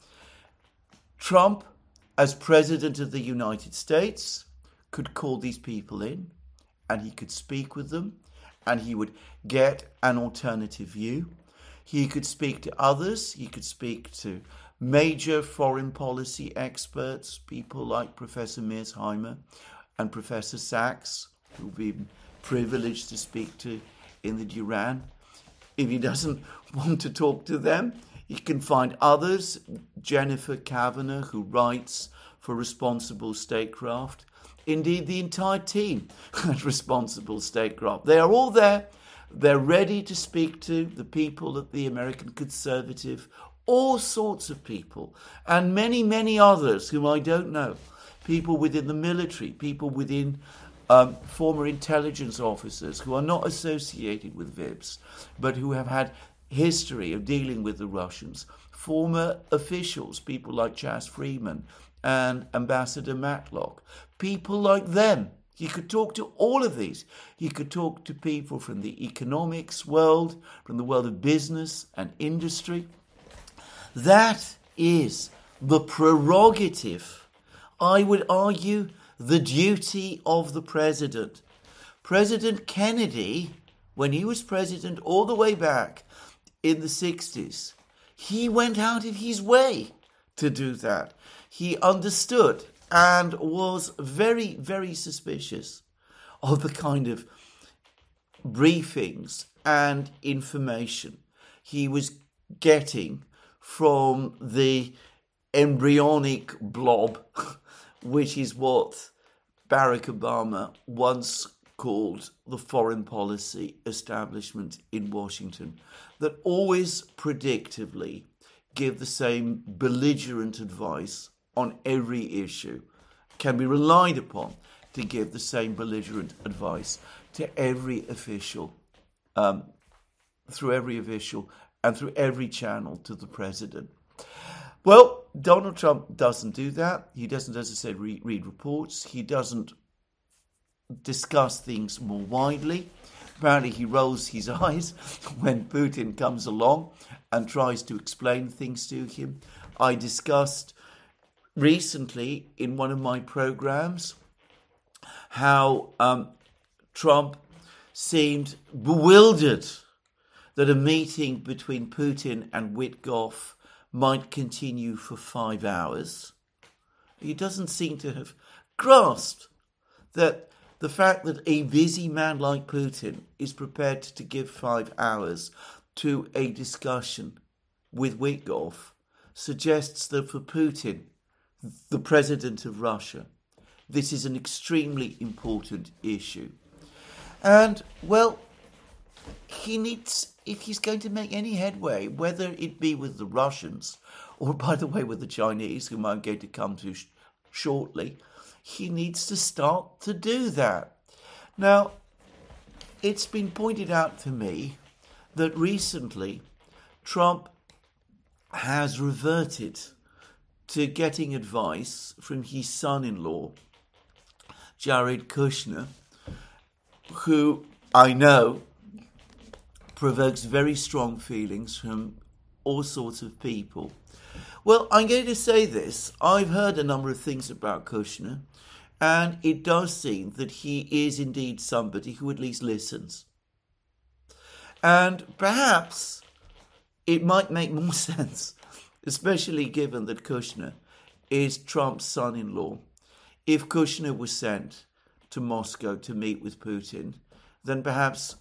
Trump, as President of the United States, could call these people in and he could speak with them and he would get an alternative view. He could speak to others. He could speak to major foreign policy experts, people like Professor Mearsheimer and Professor Sachs, who've been privileged to speak to in the Duran. If he doesn't want to talk to them, he can find others. Jennifer Kavanagh, who writes for Responsible Statecraft. Indeed, the entire team at Responsible Statecraft. They are all there. They're ready to speak to the people at the American Conservative, all sorts of people, and many, many others whom I don't know. People within the military, people within um, former intelligence officers who are not associated with V I P S, but who have had history of dealing with the Russians. Former officials, people like Chas Freeman and Ambassador Matlock. People like them. He could talk to all of these. He could talk to people from the economics world, from the world of business and industry. That is the prerogative, I would argue, the duty of the president. President Kennedy, when he was president all the way back in the sixties, he went out of his way to do that. he understood and was very, very suspicious of the kind of briefings and information he was getting from the embryonic blob, which is what Barack Obama once called the foreign policy establishment in Washington, that always predictably give the same belligerent advice on every issue, can be relied upon to give the same belligerent advice to every official, um, through every official and through every channel to the president. Well, Donald Trump doesn't do that. He doesn't, as I said, re- read reports. He doesn't discuss things more widely. Apparently he rolls his eyes when Putin comes along and tries to explain things to him. I discussed recently in one of my programs how um, Trump seemed bewildered that a meeting between Putin and Witkoff might continue for five hours. He doesn't seem to have grasped that the fact that a busy man like Putin is prepared to give five hours to a discussion with Witkoff suggests that for Putin, the president of Russia, this is an extremely important issue. And, well, he needs, if he's going to make any headway, whether it be with the Russians or, by the way, with the Chinese, whom I'm going to come to sh- shortly, he needs to start to do that. Now, it's been pointed out to me that recently Trump has reverted to getting advice from his son-in-law, Jared Kushner, who I know provokes very strong feelings from all sorts of people. Well, I'm going to say this. I've heard a number of things about Kushner, and it does seem that he is indeed somebody who at least listens. And perhaps it might make more sense, especially given that Kushner is Trump's son-in-law, if Kushner was sent to Moscow to meet with Putin, then perhaps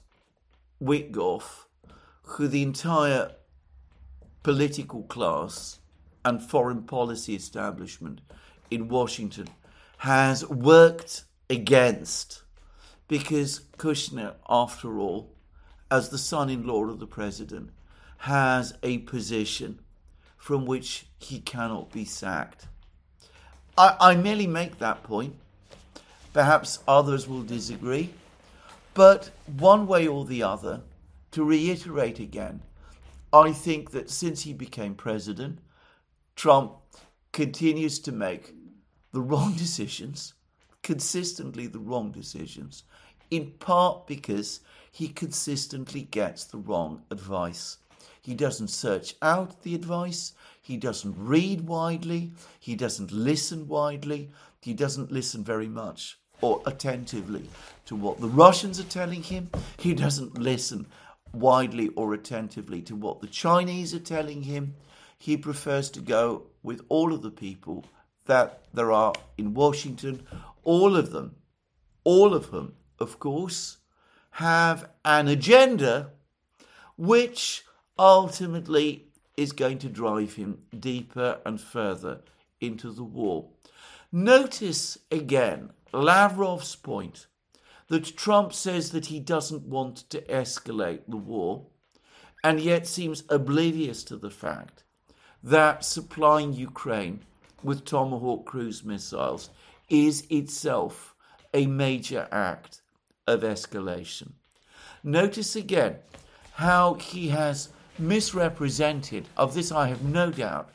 Witkoff, who the entire political class and foreign policy establishment in Washington has worked against, because Kushner, after all, as the son-in-law of the president, has a position from which he cannot be sacked. I, I merely make that point. Perhaps others will disagree. But one way or the other, to reiterate again, I think that since he became president, Trump continues to make the wrong decisions, consistently the wrong decisions, in part because he consistently gets the wrong advice. He doesn't search out the advice. He doesn't read widely. He doesn't listen widely. He doesn't listen very much or attentively to what the Russians are telling him. He doesn't listen widely or attentively to what the Chinese are telling him. He prefers to go with all of the people that there are in Washington. All of them, all of whom, of course, have an agenda which ultimately is going to drive him deeper and further into the war. Notice again Lavrov's point that Trump says that he doesn't want to escalate the war, and yet seems oblivious to the fact that supplying Ukraine with Tomahawk cruise missiles is itself a major act of escalation. Notice again how he has misrepresented, of this I have no doubt,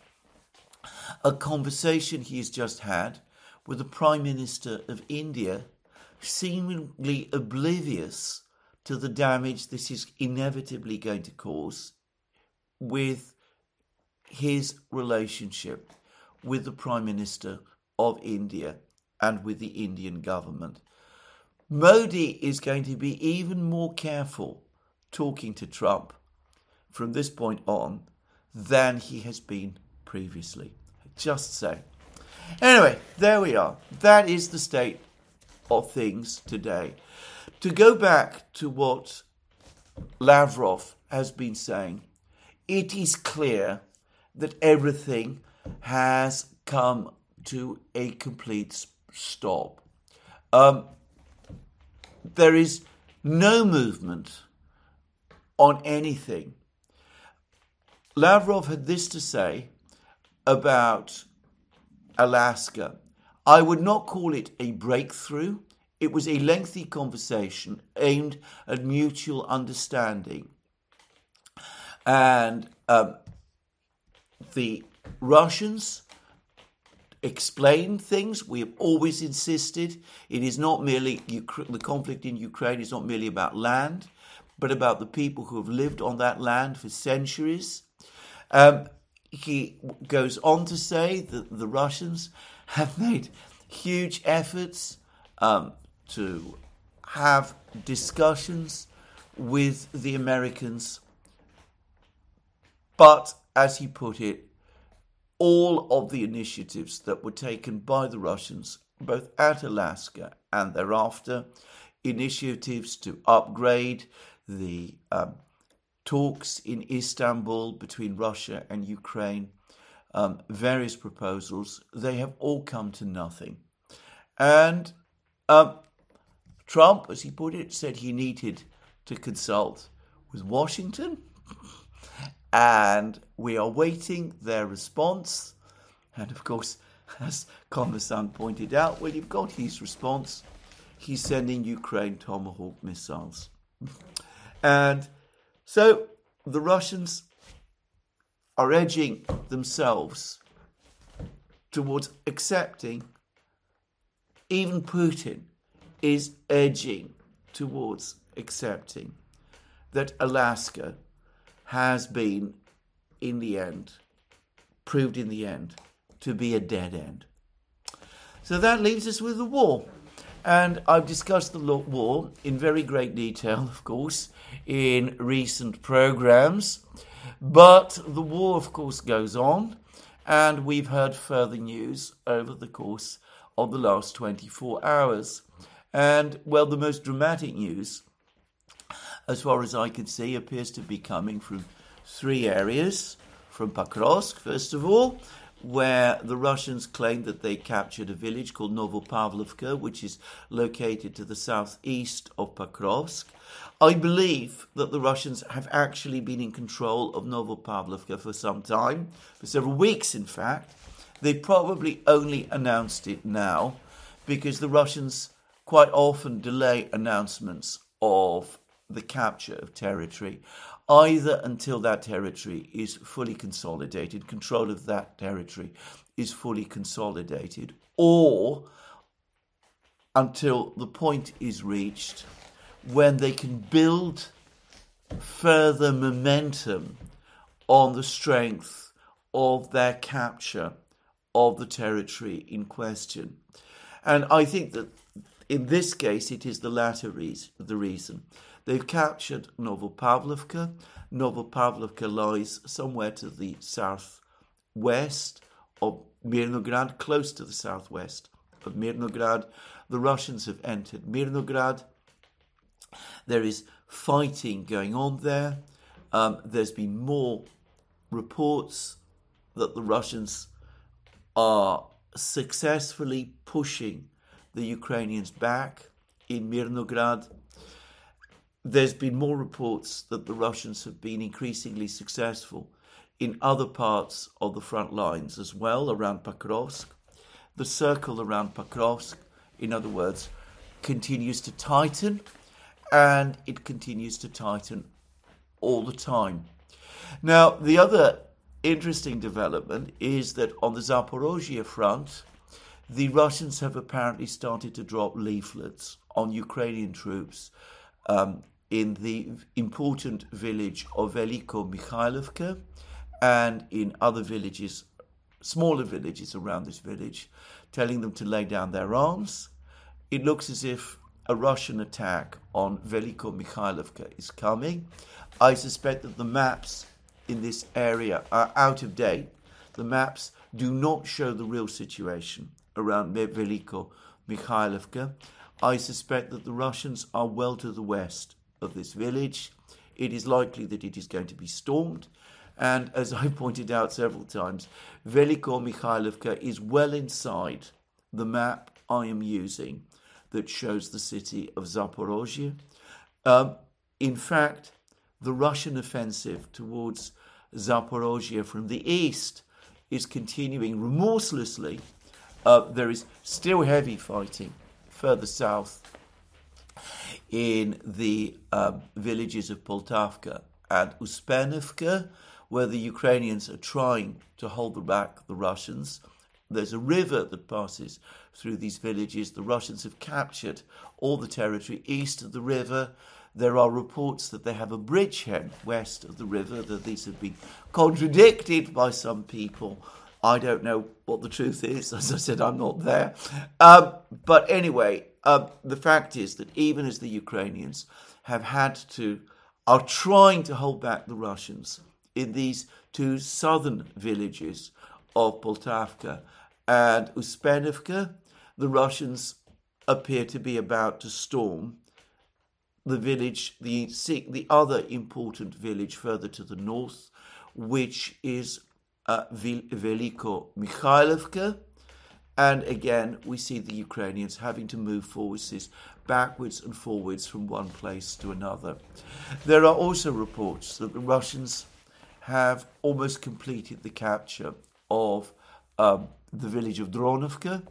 a conversation he has just had with the Prime Minister of India, seemingly oblivious to the damage this is inevitably going to cause with his relationship with the Prime Minister of India and with the Indian government. Modi is going to be even more careful talking to Trump from this point on than he has been previously. Just say. Anyway, there we are. That is the state of things today. To go back to what Lavrov has been saying, it is clear that everything has come to a complete stop. Um, there is no movement on anything. Lavrov had this to say about Alaska. I would not call it a breakthrough. It was a lengthy conversation aimed at mutual understanding. And um, the Russians explained things. We have always insisted it is not merely, Ukra- the conflict in Ukraine is not merely about land, but about the people who have lived on that land for centuries. Um, he goes on to say that the Russians have made huge efforts um, to have discussions with the Americans. But, as he put it, all of the initiatives that were taken by the Russians, both at Alaska and thereafter, initiatives to upgrade the um, talks in Istanbul between Russia and Ukraine, um, various proposals, they have all come to nothing. And um, Trump, as he put it, said he needed to consult with Washington, and we are waiting their response. And of course, as Kommersan pointed out, well, you've got his response. He's sending Ukraine Tomahawk missiles. And so the Russians are edging themselves towards accepting, even Putin is edging towards accepting that Alaska has been, in the end, proved in the end to be a dead end. So that leaves us with the war. And I've discussed the war in very great detail, of course, in recent programs. But the war, of course, goes on. And we've heard further news over the course of the last twenty-four hours. And, well, the most dramatic news, as far as I can see, appears to be coming from three areas. From Pokrovsk, first of all, where the Russians claim that they captured a village called Novopavlovka, which is located to the southeast of Pokrovsk. I believe that the Russians have actually been in control of Novopavlovka for some time, for several weeks in fact. They probably only announced it now because the Russians quite often delay announcements of the capture of territory, either until that territory is fully consolidated, control of that territory is fully consolidated, or until the point is reached when they can build further momentum on the strength of their capture of the territory in question. And I think that in this case it is the latter reason, the reason. They've captured Novopavlovka. Novopavlovka lies somewhere to the southwest of Mirnograd, close to the southwest of Mirnograd. The Russians have entered Mirnograd. There is fighting going on there. Um, there's been more reports that the Russians are successfully pushing the Ukrainians back in Mirnograd. There's been more reports that the Russians have been increasingly successful in other parts of the front lines as well, around Pokrovsk. The circle around Pokrovsk, in other words, continues to tighten, and it continues to tighten all the time. Now, the other interesting development is that on the Zaporozhye front, the Russians have apparently started to drop leaflets on Ukrainian troops um, in the important village of Veliko Mikhailovka and in other villages, smaller villages around this village, telling them to lay down their arms. It looks as if a Russian attack on Veliko Mikhailovka is coming. I suspect that the maps in this area are out of date. The maps do not show the real situation around Veliko Mikhailovka. I suspect that the Russians are well to the west of this village. It is likely that it is going to be stormed. And as I pointed out several times, Veliko Mikhailovka is well inside the map I am using that shows the city of Zaporozhye. Um, in fact, the Russian offensive towards Zaporozhye from the east is continuing remorselessly. Uh, there is still heavy fighting further south in the uh, villages of Poltavka and Uspenivka, where the Ukrainians are trying to hold back the Russians. There's a river that passes through these villages. The Russians have captured all the territory east of the river. There are reports that they have a bridgehead west of the river, that these have been contradicted by some people. I don't know what the truth is. As I said, I'm not there. Um, but anyway, uh, the fact is that even as the Ukrainians have had to, are trying to hold back the Russians in these two southern villages of Poltavka and Uspenivka, the Russians appear to be about to storm the village, the, the other important village further to the north, which is uh, Veliko Mikhailovka. And again, we see the Ukrainians having to move forces backwards and forwards from one place to another. There are also reports that the Russians have almost completed the capture of um, the village of Dronovka,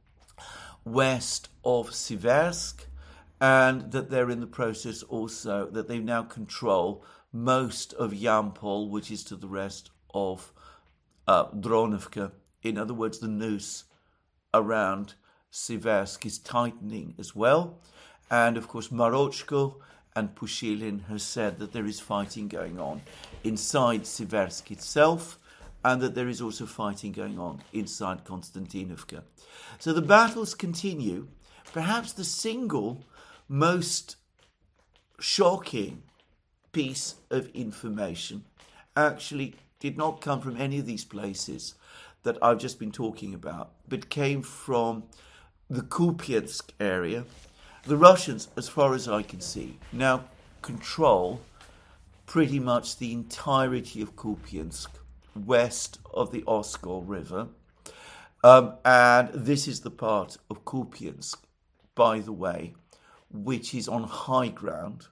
west of Siversk, and that they're in the process also, that they now control most of Yampol, which is to the rest of uh, Dronovka. In other words, the noose around Siversk is tightening as well. And of course, Marochko and Pushilin has said that there is fighting going on inside Siversk itself, and that there is also fighting going on inside Konstantinovka. So the battles continue. Perhaps the single most shocking piece of information actually did not come from any of these places that I've just been talking about, but came from the Kupiansk area. The Russians, as far as I can see, now control pretty much the entirety of Kupiansk, west of the Oskol River. Um, and this is the part of Kupiansk, by the way, which is on high ground.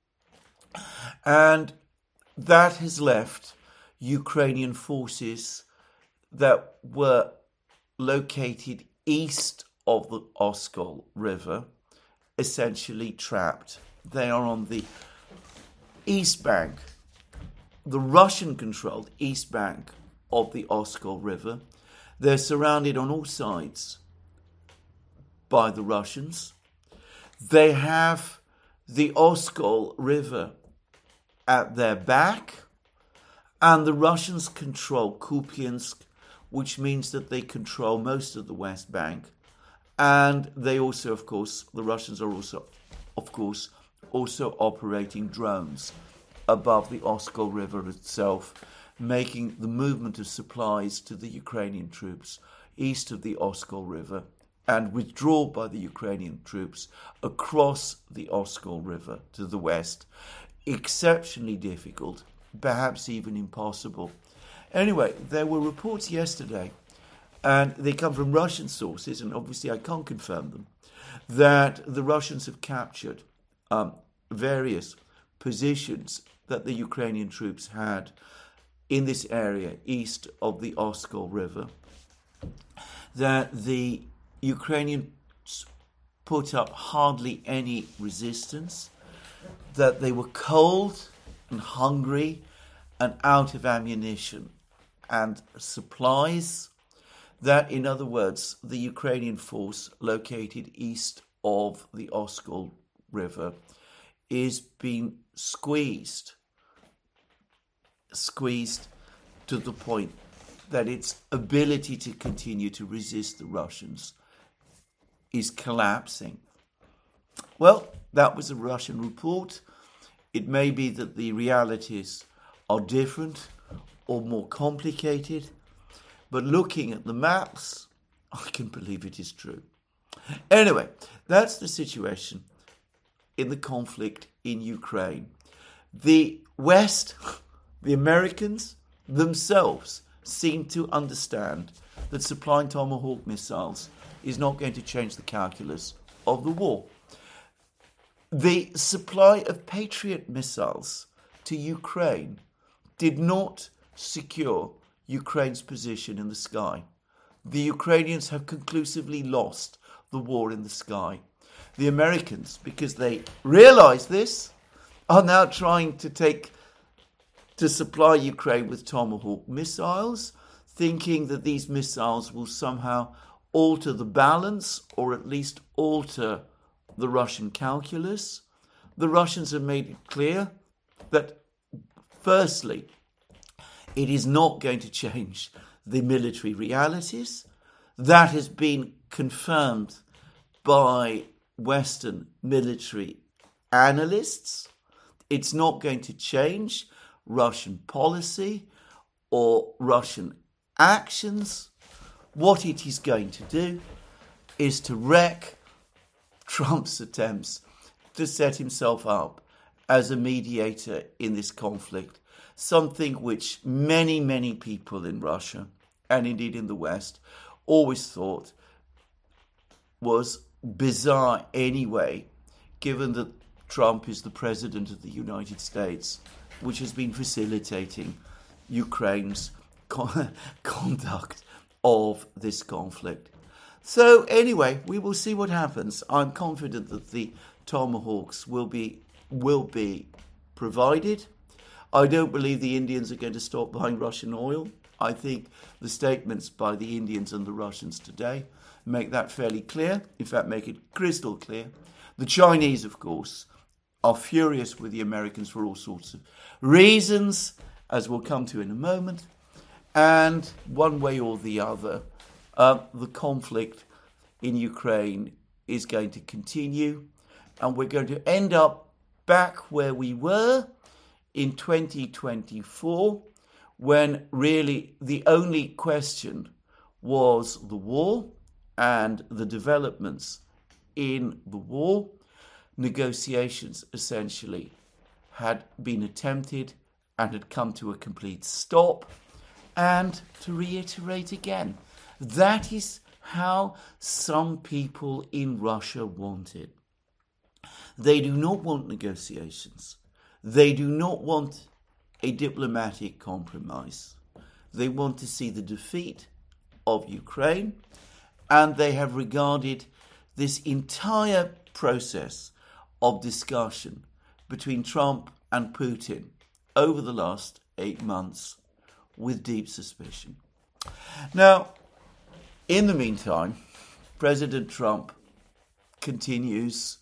And that has left Ukrainian forces that were located east of the Oskol River essentially trapped. They are on the east bank, the Russian-controlled east bank of the Oskol River. They're surrounded on all sides by the Russians. They have the Oskol River at their back, and the Russians control Kupiansk, which means that they control most of the West Bank. And they also, of course, the Russians are also, of course, also operating drones above the Oskol River itself, making the movement of supplies to the Ukrainian troops east of the Oskol River and withdrawal by the Ukrainian troops across the Oskol River to the west exceptionally difficult, perhaps even impossible. Anyway, there were reports yesterday, and they come from Russian sources, and obviously I can't confirm them, that the Russians have captured um, various positions that the Ukrainian troops had in this area east of the Oskol River, that the Ukrainians put up hardly any resistance, that they were cold and hungry and out of ammunition and supplies, that, in other words, the Ukrainian force located east of the Oskol River is being squeezed, squeezed to the point that its ability to continue to resist the Russians is collapsing. Well, that was a Russian report. It may be that the realities are different or more complicated, But looking at the maps, I can believe it is true. Anyway, that's the situation in the conflict in Ukraine. The West, the Americans themselves, seem to understand that supplying Tomahawk missiles is not going to change the calculus of the war. The supply of Patriot missiles to Ukraine did not secure Ukraine's position in the sky. The Ukrainians have conclusively lost the war in the sky. The Americans, because they realize this, are now trying to take to supply Ukraine with Tomahawk missiles, thinking that these missiles will somehow alter the balance or at least alter the Russian calculus. The Russians have made it clear that, firstly, it is not going to change the military realities. That has been confirmed by Western military analysts. It's not going to change Russian policy or Russian actions. What it is going to do is to wreck Trump's attempts to set himself up as a mediator in this conflict, something which many, many people in Russia and indeed in the West always thought was bizarre anyway, given that Trump is the president of the United States, which has been facilitating Ukraine's con- conduct of this conflict. So anyway, we will see what happens. I'm confident that the Tomahawks will be will be provided. I don't believe the Indians are going to stop buying Russian oil. I think the statements by the Indians and the Russians today make that fairly clear. In fact, make it crystal clear. The Chinese, of course, are furious with the Americans for all sorts of reasons, as we'll come to in a moment. And one way or the other, uh, the conflict in Ukraine is going to continue. And we're going to end up back where we were in twenty twenty-four, when really the only question was the war and the developments in the war. Negotiations essentially had been attempted and had come to a complete stop. And to reiterate again, that is how some people in Russia want it. They do not want negotiations. They do not want a diplomatic compromise. They want to see the defeat of Ukraine, and they have regarded this entire process of discussion between Trump and Putin over the last eight months with deep suspicion. Now, in the meantime, President Trump continues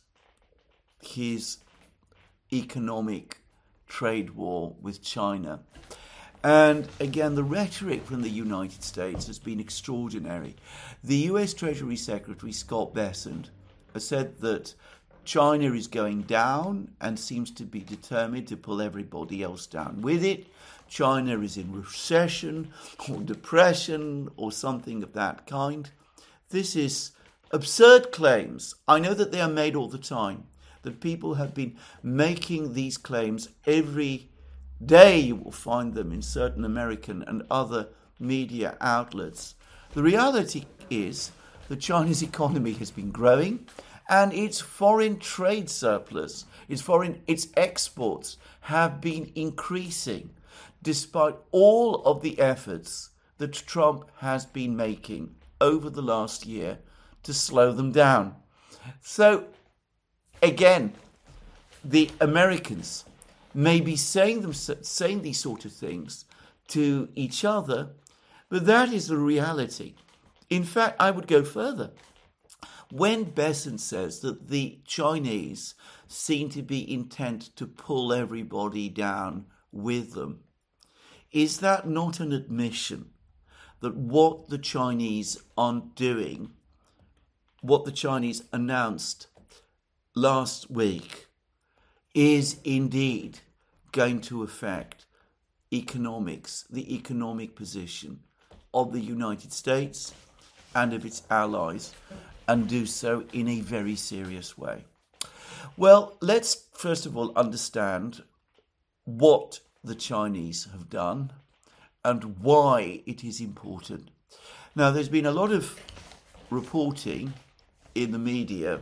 his economic trade war with China. And again, the rhetoric from the United States has been extraordinary. The U S Treasury Secretary, Scott Bessent, has said that China is going down and seems to be determined to pull everybody else down with it. China is in recession or depression or something of that kind. This is absurd claims. I know that they are made all the time, that people have been making these claims every day. You will find them in certain American and other media outlets. The reality is the Chinese economy has been growing, and its foreign trade surplus, its foreign, its exports have been increasing, despite all of the efforts that Trump has been making over the last year to slow them down. So, again, the Americans may be saying them saying these sort of things to each other, but that is the reality. In fact, I would go further. When Bessent says that the Chinese seem to be intent to pull everybody down with them, is that not an admission that what the Chinese are doing, what the Chinese announced last week, is indeed going to affect economics, the economic position of the United States and of its allies, and do so in a very serious way. Well, let's first of all understand what the Chinese have done and why it is important. Now, there's been a lot of reporting in the media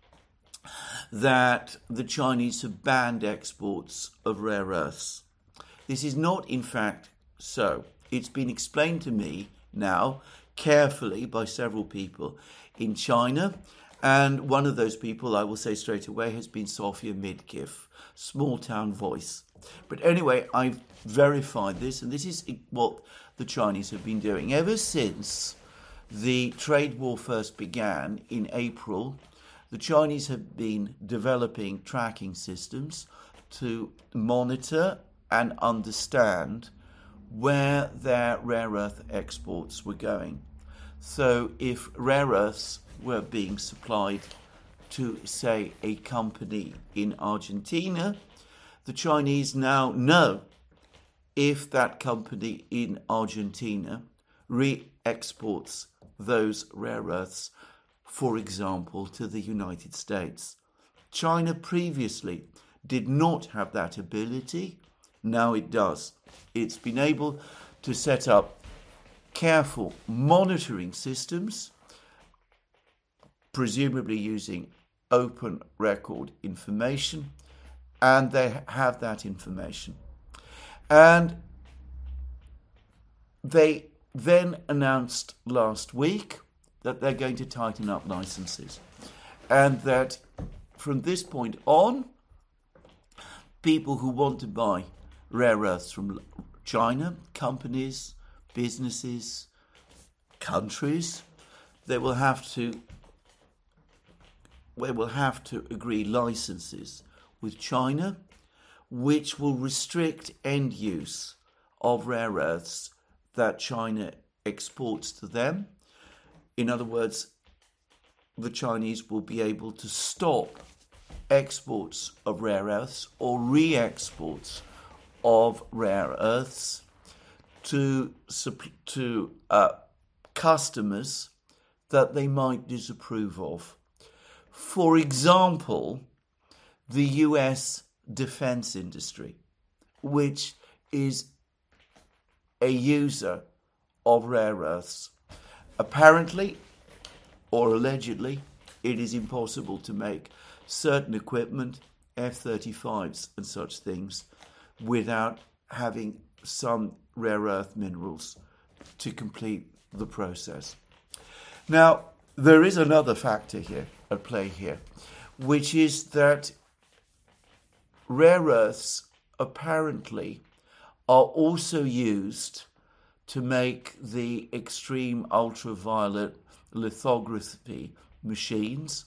that the Chinese have banned exports of rare earths. This is not, in fact, so. It's been explained to me now carefully by several people in China, and one of those people, I will say straight away, has been Sofia Midkiff, small town voice. But anyway, I've verified this, and this is what the Chinese have been doing. Ever since the trade war first began in April, the Chinese have been developing tracking systems to monitor and understand where their rare earth exports were going. So if rare earths were being supplied to, say, a company in Argentina, the Chinese now know if that company in Argentina re-exports those rare earths, for example, to the United States. China previously did not have that ability. Now it does. It's been able to set up careful monitoring systems, presumably using open record information, and they have that information. And they then announced last week that they're going to tighten up licenses, and that from this point on, people who want to buy rare earths from China, companies, businesses, countries, they will have to they will have to agree licenses with China, which will restrict end use of rare earths that China exports to them. In other words, the Chinese will be able to stop exports of rare earths or re-exports of rare earths to, to uh, customers that they might disapprove of. For example, the U S defense industry, which is a user of rare earths. Apparently, or allegedly, it is impossible to make certain equipment, F thirty-fives and such things, without having some rare earth minerals to complete the process. Now, there is another factor here at play here, which is that rare earths apparently are also used to make the extreme ultraviolet lithography machines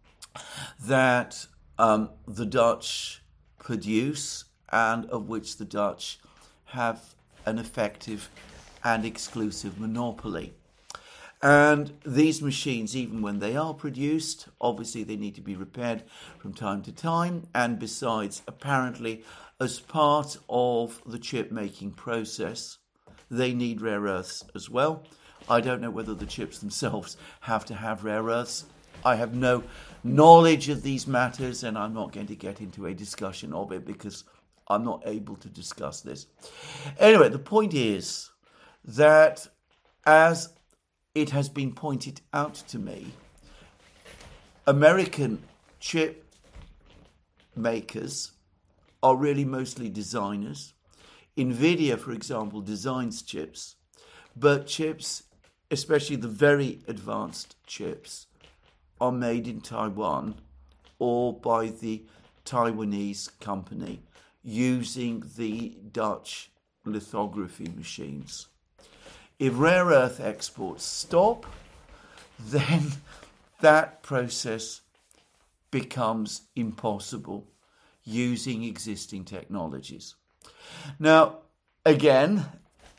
that um, the Dutch produce, and of which the Dutch have an effective and exclusive monopoly. And these machines, even when they are produced, obviously they need to be repaired from time to time. And besides, apparently, as part of the chip making process, they need rare earths as well. I don't know whether the chips themselves have to have rare earths. I have no knowledge of these matters, and I'm not going to get into a discussion of it because I'm not able to discuss this. Anyway, the point is that, as it has been pointed out to me, American chip makers are really mostly designers. NVIDIA, for example, designs chips, but chips, especially the very advanced chips, are made in Taiwan or by the Taiwanese company using the Dutch lithography machines. If rare earth exports stop, then that process becomes impossible using existing technologies. Now, again,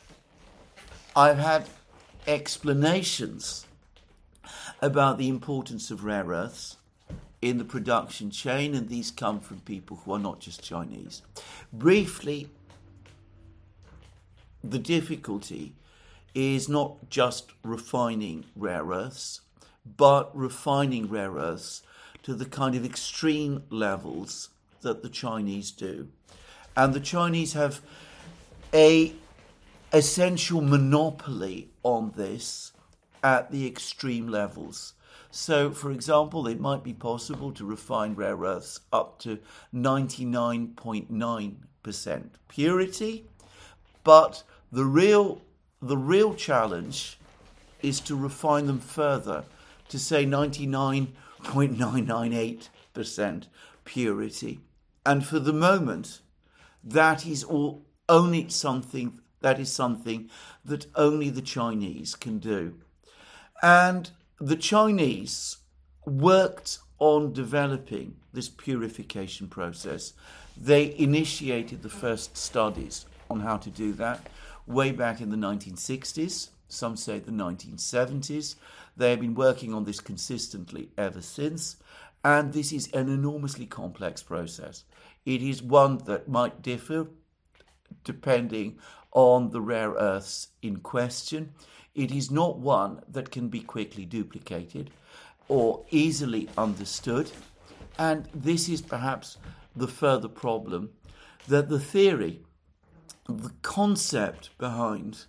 I've had explanations about the importance of rare earths in the production chain, and these come from people who are not just Chinese. Briefly, the difficulty is not just refining rare earths, but refining rare earths to the kind of extreme levels that the Chinese do. And the Chinese have a essential monopoly on this at the extreme levels. So, for example, it might be possible to refine rare earths up to ninety-nine point nine percent purity, but the real the real challenge is to refine them further to say ninety-nine point nine nine eight percent purity. And for the moment, that is all only something that is something that only the Chinese can do. And the Chinese worked on developing this purification process. They initiated the first studies on how to do that way back in the nineteen sixties, some say the nineteen seventies. They have been working on this consistently ever since, and this is an enormously complex process. It is one that might differ depending on the rare earths in question. It is not one that can be quickly duplicated or easily understood. And this is perhaps the further problem, that the theory, the concept behind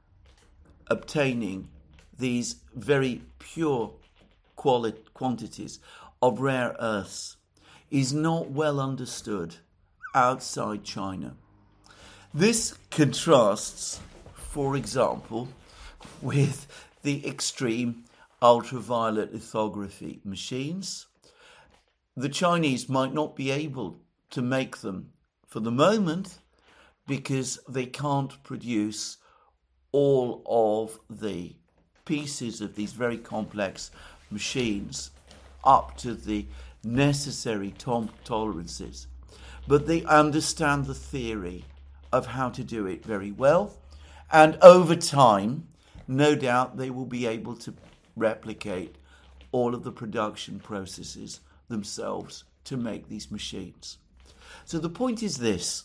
obtaining these very pure quali- quantities of rare earths is not well understood outside China. This contrasts, for example, with the extreme ultraviolet lithography machines. The Chinese might not be able to make them for the moment because they can't produce all of the pieces of these very complex machines up to the necessary to- tolerances. But they understand the theory of how to do it very well. And over time, no doubt they will be able to replicate all of the production processes themselves to make these machines. So the point is this: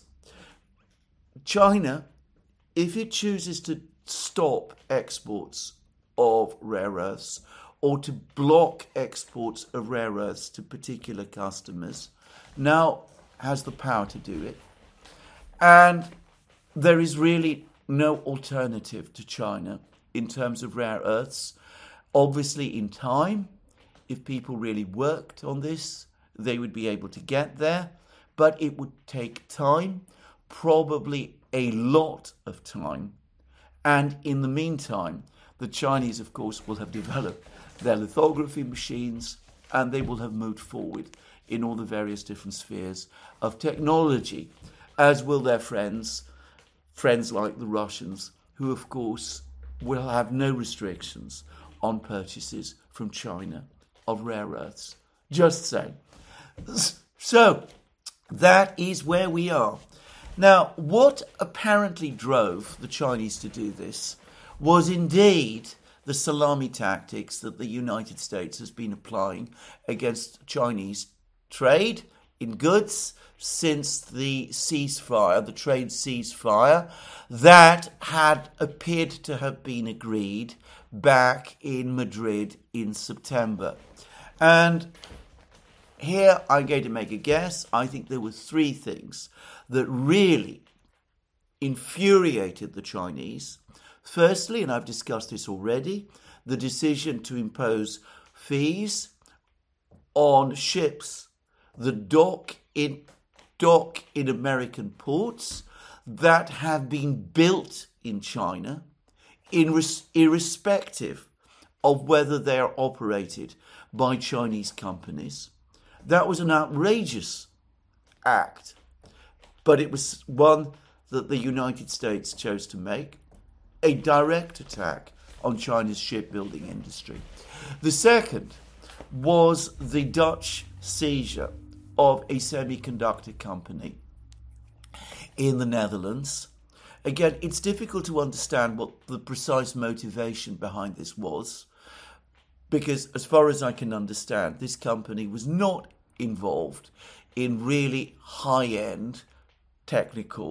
China, if it chooses to stop exports of rare earths or to block exports of rare earths to particular customers, now has the power to do it. And there is really no alternative to China in terms of rare earths. Obviously, in time, if people really worked on this, they would be able to get there. But it would take time, probably a lot of time. And in the meantime, the Chinese, of course, will have developed their lithography machines, and they will have moved forward in all the various different spheres of technology, as will their friends, friends like the Russians, who, of course, will have no restrictions on purchases from China of rare earths. Just saying. So, that is where we are. Now, what apparently drove the Chinese to do this was indeed the salami tactics that the United States has been applying against Chinese trade in goods since the ceasefire, the trade ceasefire, that had appeared to have been agreed back in Madrid in September. And here I'm going to make a guess. I think there were three things that really infuriated the Chinese. Firstly, and I've discussed this already, the decision to impose fees on ships that dock in dock in American ports that have been built in China, in res- irrespective of whether they are operated by Chinese companies. That was an outrageous act, but it was one that the United States chose to make, a direct attack on China's shipbuilding industry. The second was the Dutch seizure of a semiconductor company in the Netherlands. Again, it's difficult to understand what the precise motivation behind this was, because as far as I can understand, this company was not involved in really high-end technical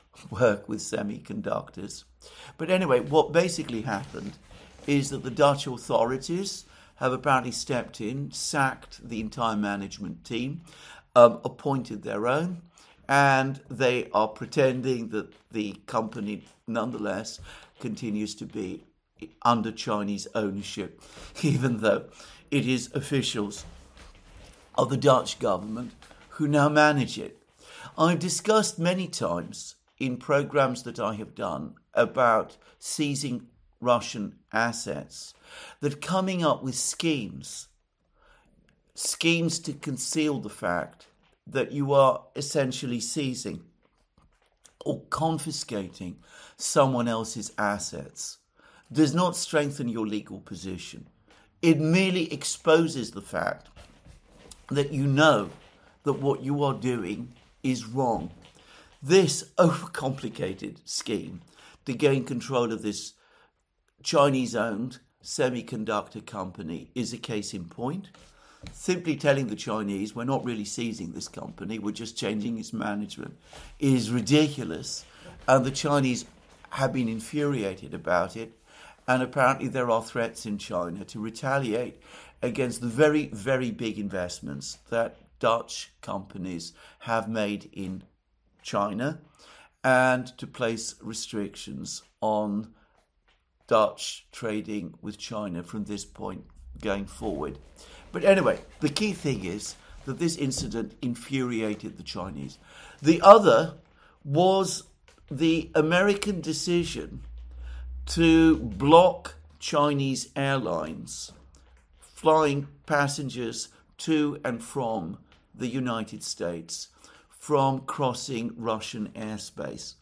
work with semiconductors. But anyway, what basically happened is that the Dutch authorities have apparently stepped in, sacked the entire management team, um, appointed their own, and they are pretending that the company nonetheless continues to be under Chinese ownership, even though it is officials of the Dutch government who now manage it. I've discussed many times in programs that I have done about seizing Russian assets, that coming up with schemes, schemes to conceal the fact that you are essentially seizing or confiscating someone else's assets does not strengthen your legal position. It merely exposes the fact that you know that what you are doing is wrong. This overcomplicated scheme to gain control of this Chinese-owned semiconductor company is a case in point. Simply telling the Chinese we're not really seizing this company, we're just changing its management, is ridiculous. And the Chinese have been infuriated about it. And apparently there are threats in China to retaliate against the very, very big investments that Dutch companies have made in China, and to place restrictions on Dutch trading with China from this point going forward. But anyway, the key thing is that this incident infuriated the Chinese. The other was the American decision to block Chinese airlines flying passengers to and from the United States from crossing Russian airspace.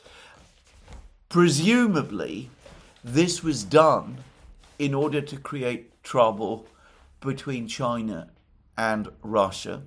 Presumably, this was done in order to create trouble between China and Russia.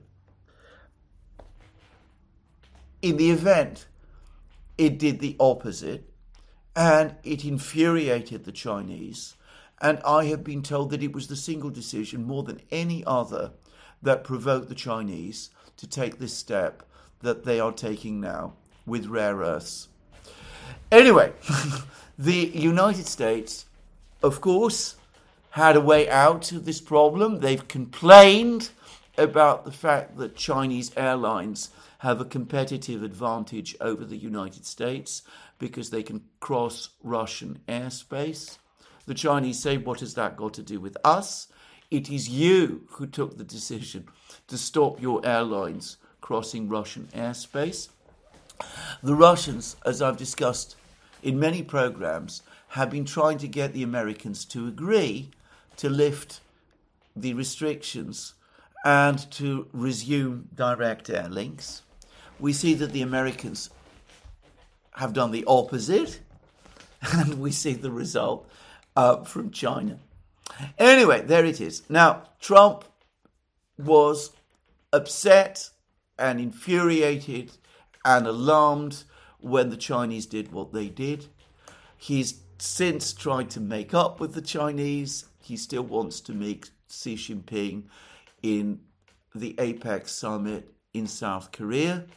In the event, it did the opposite, and it infuriated the Chinese. And I have been told that it was the single decision, more than any other, that provoked the Chinese to take this step that they are taking now with rare earths. Anyway, the United States, of course, had a way out of this problem. They've complained about the fact that Chinese airlines have a competitive advantage over the United States because they can cross Russian airspace. The Chinese say, what has that got to do with us? It is you who took the decision to stop your airlines crossing Russian airspace. The Russians, as I've discussed in many programs, have been trying to get the Americans to agree to lift the restrictions and to resume direct air links. We see that the Americans have done the opposite, and we see the result uh, from China. Anyway, there it is. Now, Trump was upset and infuriated and alarmed when the Chinese did what they did. He's since tried to make up with the Chinese. He still wants to meet Xi Jinping in the APEC summit in South Korea.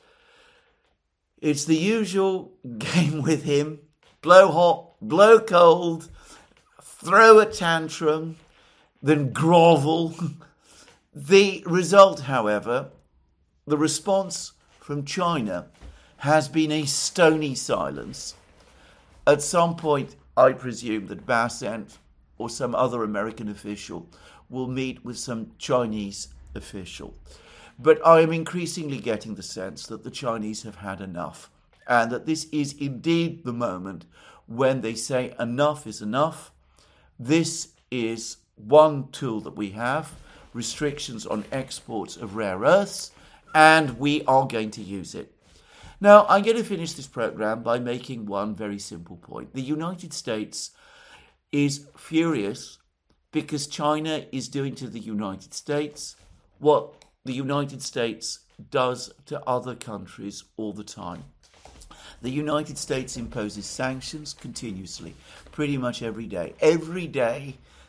It's the usual game with him. Blow hot, blow cold, throw a tantrum, then grovel. The result, however, the response from China has been a stony silence. At some point, I presume that Bassent or some other American official will meet with some Chinese official. But I am increasingly getting the sense that the Chinese have had enough, and that this is indeed the moment when they say enough is enough. This is one tool that we have, restrictions on exports of rare earths, and we are going to use it. Now, I'm going to finish this program by making one very simple point. The United States is furious because China is doing to the United States what the United States does to other countries all the time. The United States imposes sanctions continuously, pretty much every day. Every day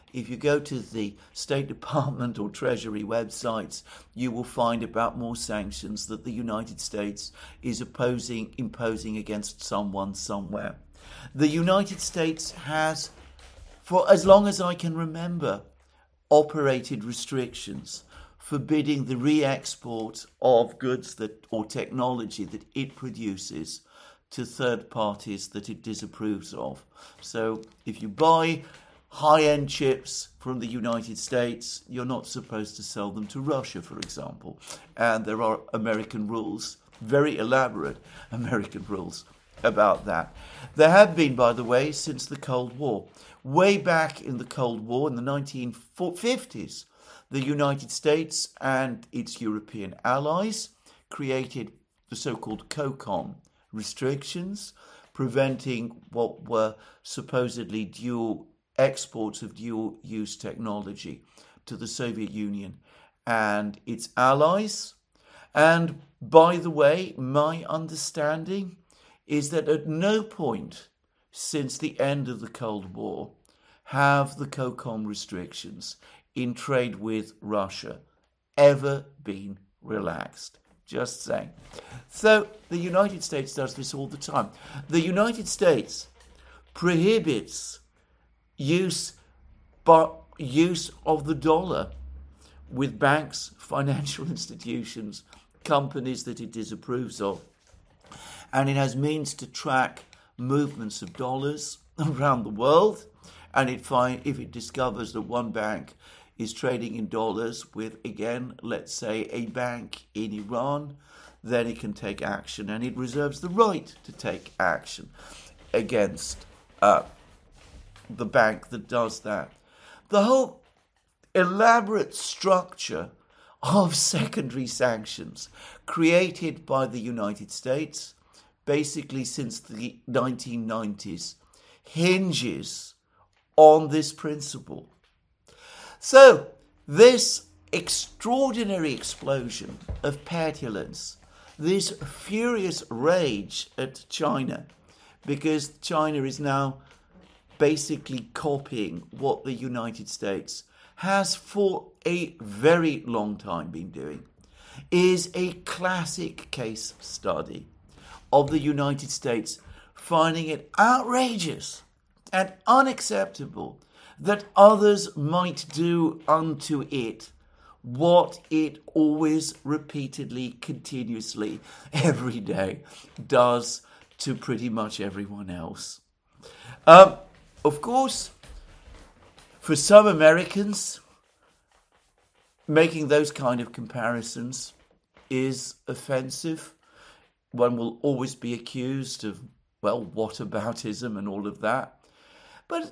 If you go to the State Department or Treasury websites, you will find about more sanctions that the United States is opposing, imposing against someone somewhere. The United States has, for as long as I can remember, operated restrictions forbidding the re-export of goods that or technology that it produces to third parties that it disapproves of. So if you buy high-end chips from the United States, you're not supposed to sell them to Russia, for example. And there are American rules, very elaborate American rules about that. There have been, by the way, since the Cold War. Way back in the Cold War, in the nineteen fifties, the United States and its European allies created the so-called COCOM restrictions, preventing what were supposedly dual exports of dual-use technology to the Soviet Union and its allies. And by the way, my understanding is that at no point since the end of the Cold War have the COCOM restrictions in trade with Russia ever been relaxed. Just saying. So the United States does this all the time. The United States prohibits use, but use of the dollar with banks, financial institutions, companies that it disapproves of. And it has means to track movements of dollars around the world. And it find, if it discovers that one bank is trading in dollars with, again, let's say a bank in Iran, then it can take action. And it reserves the right to take action against uh, the bank that does that. The whole elaborate structure of secondary sanctions created by the United States, basically since the nineteen nineties, hinges on this principle. So this extraordinary explosion of petulance, this furious rage at China, because China is now basically copying what the United States has for a very long time been doing, is a classic case study of the United States finding it outrageous and unacceptable that others might do unto it what it always, repeatedly, continuously, every day does to pretty much everyone else. Um, of course, for some Americans, making those kind of comparisons is offensive. One will always be accused of, well, whataboutism and all of that. But,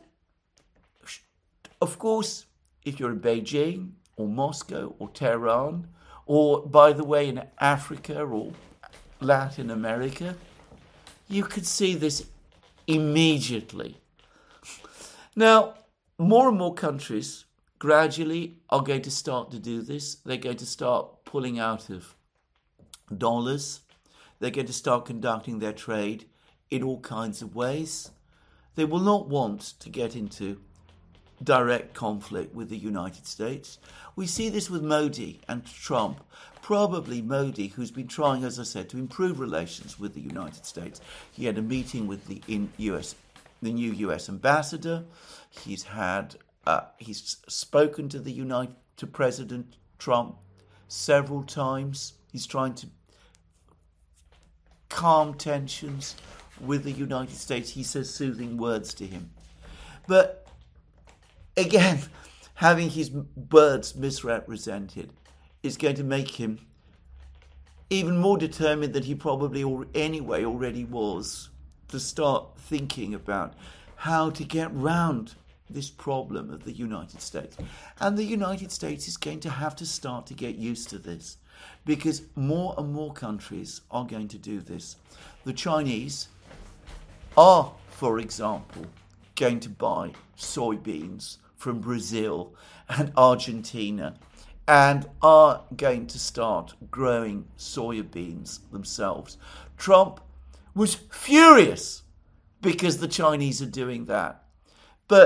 of course, if you're in Beijing or Moscow or Tehran, or, by the way, in Africa or Latin America, you could see this immediately. Now, more and more countries gradually are going to start to do this. They're going to start pulling out of dollars. They're going to start conducting their trade in all kinds of ways. They will not want to get into direct conflict with the United States. We see this with Modi and Trump. Probably Modi, who's been trying, as I said, to improve relations with the United States. He had a meeting with the in U S, the new U S ambassador. He's had, uh, he's spoken to the United, to President Trump several times. He's trying to calm tensions with the United States. He says soothing words to him. But again, having his words misrepresented is going to make him even more determined than he probably or anyway already was to start thinking about how to get round this problem of the United States. And the United States is going to have to start to get used to this, because more and more countries are going to do this. The Chinese are, for example, going to buy soybeans from Brazil and Argentina and are going to start growing soybeans themselves. Trump was furious because the Chinese are doing that. But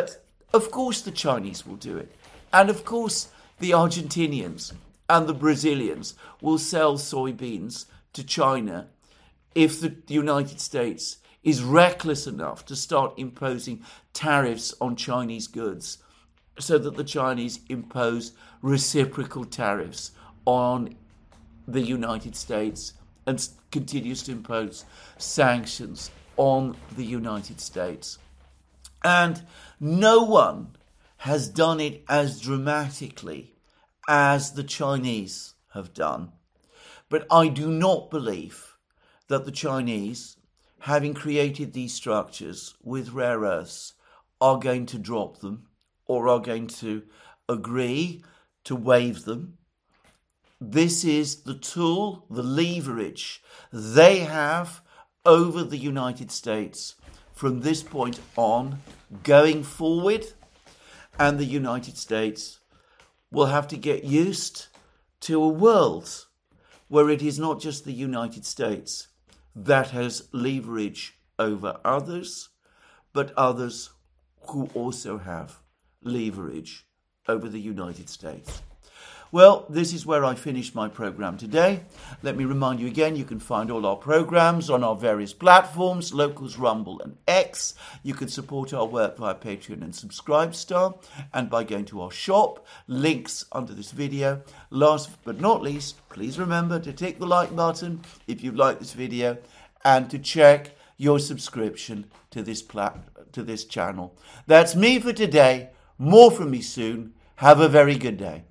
Of course the Chinese will do it. And of course the Argentinians and the Brazilians will sell soybeans to China if the United States is reckless enough to start imposing tariffs on Chinese goods, so that the Chinese impose reciprocal tariffs on the United States and continues to impose sanctions on the United States. And no one has done it as dramatically as the Chinese have done. But I do not believe that the Chinese, having created these structures with rare earths, are going to drop them or are going to agree to waive them. This is the tool, the leverage they have over the United States from this point on going forward. And the United States will have to get used to a world where it is not just the United States that has leverage over others, but others who also have leverage over the United States. Well, this is where I finish my program today. Let me remind you again, you can find all our programs on our various platforms, Locals, Rumble and X. You can support our work via Patreon and Subscribestar and by going to our shop, links under this video. Last but not least, please remember to tick the like button if you like this video and to check your subscription to this plat- to this channel. That's me for today. More from me soon. Have a very good day.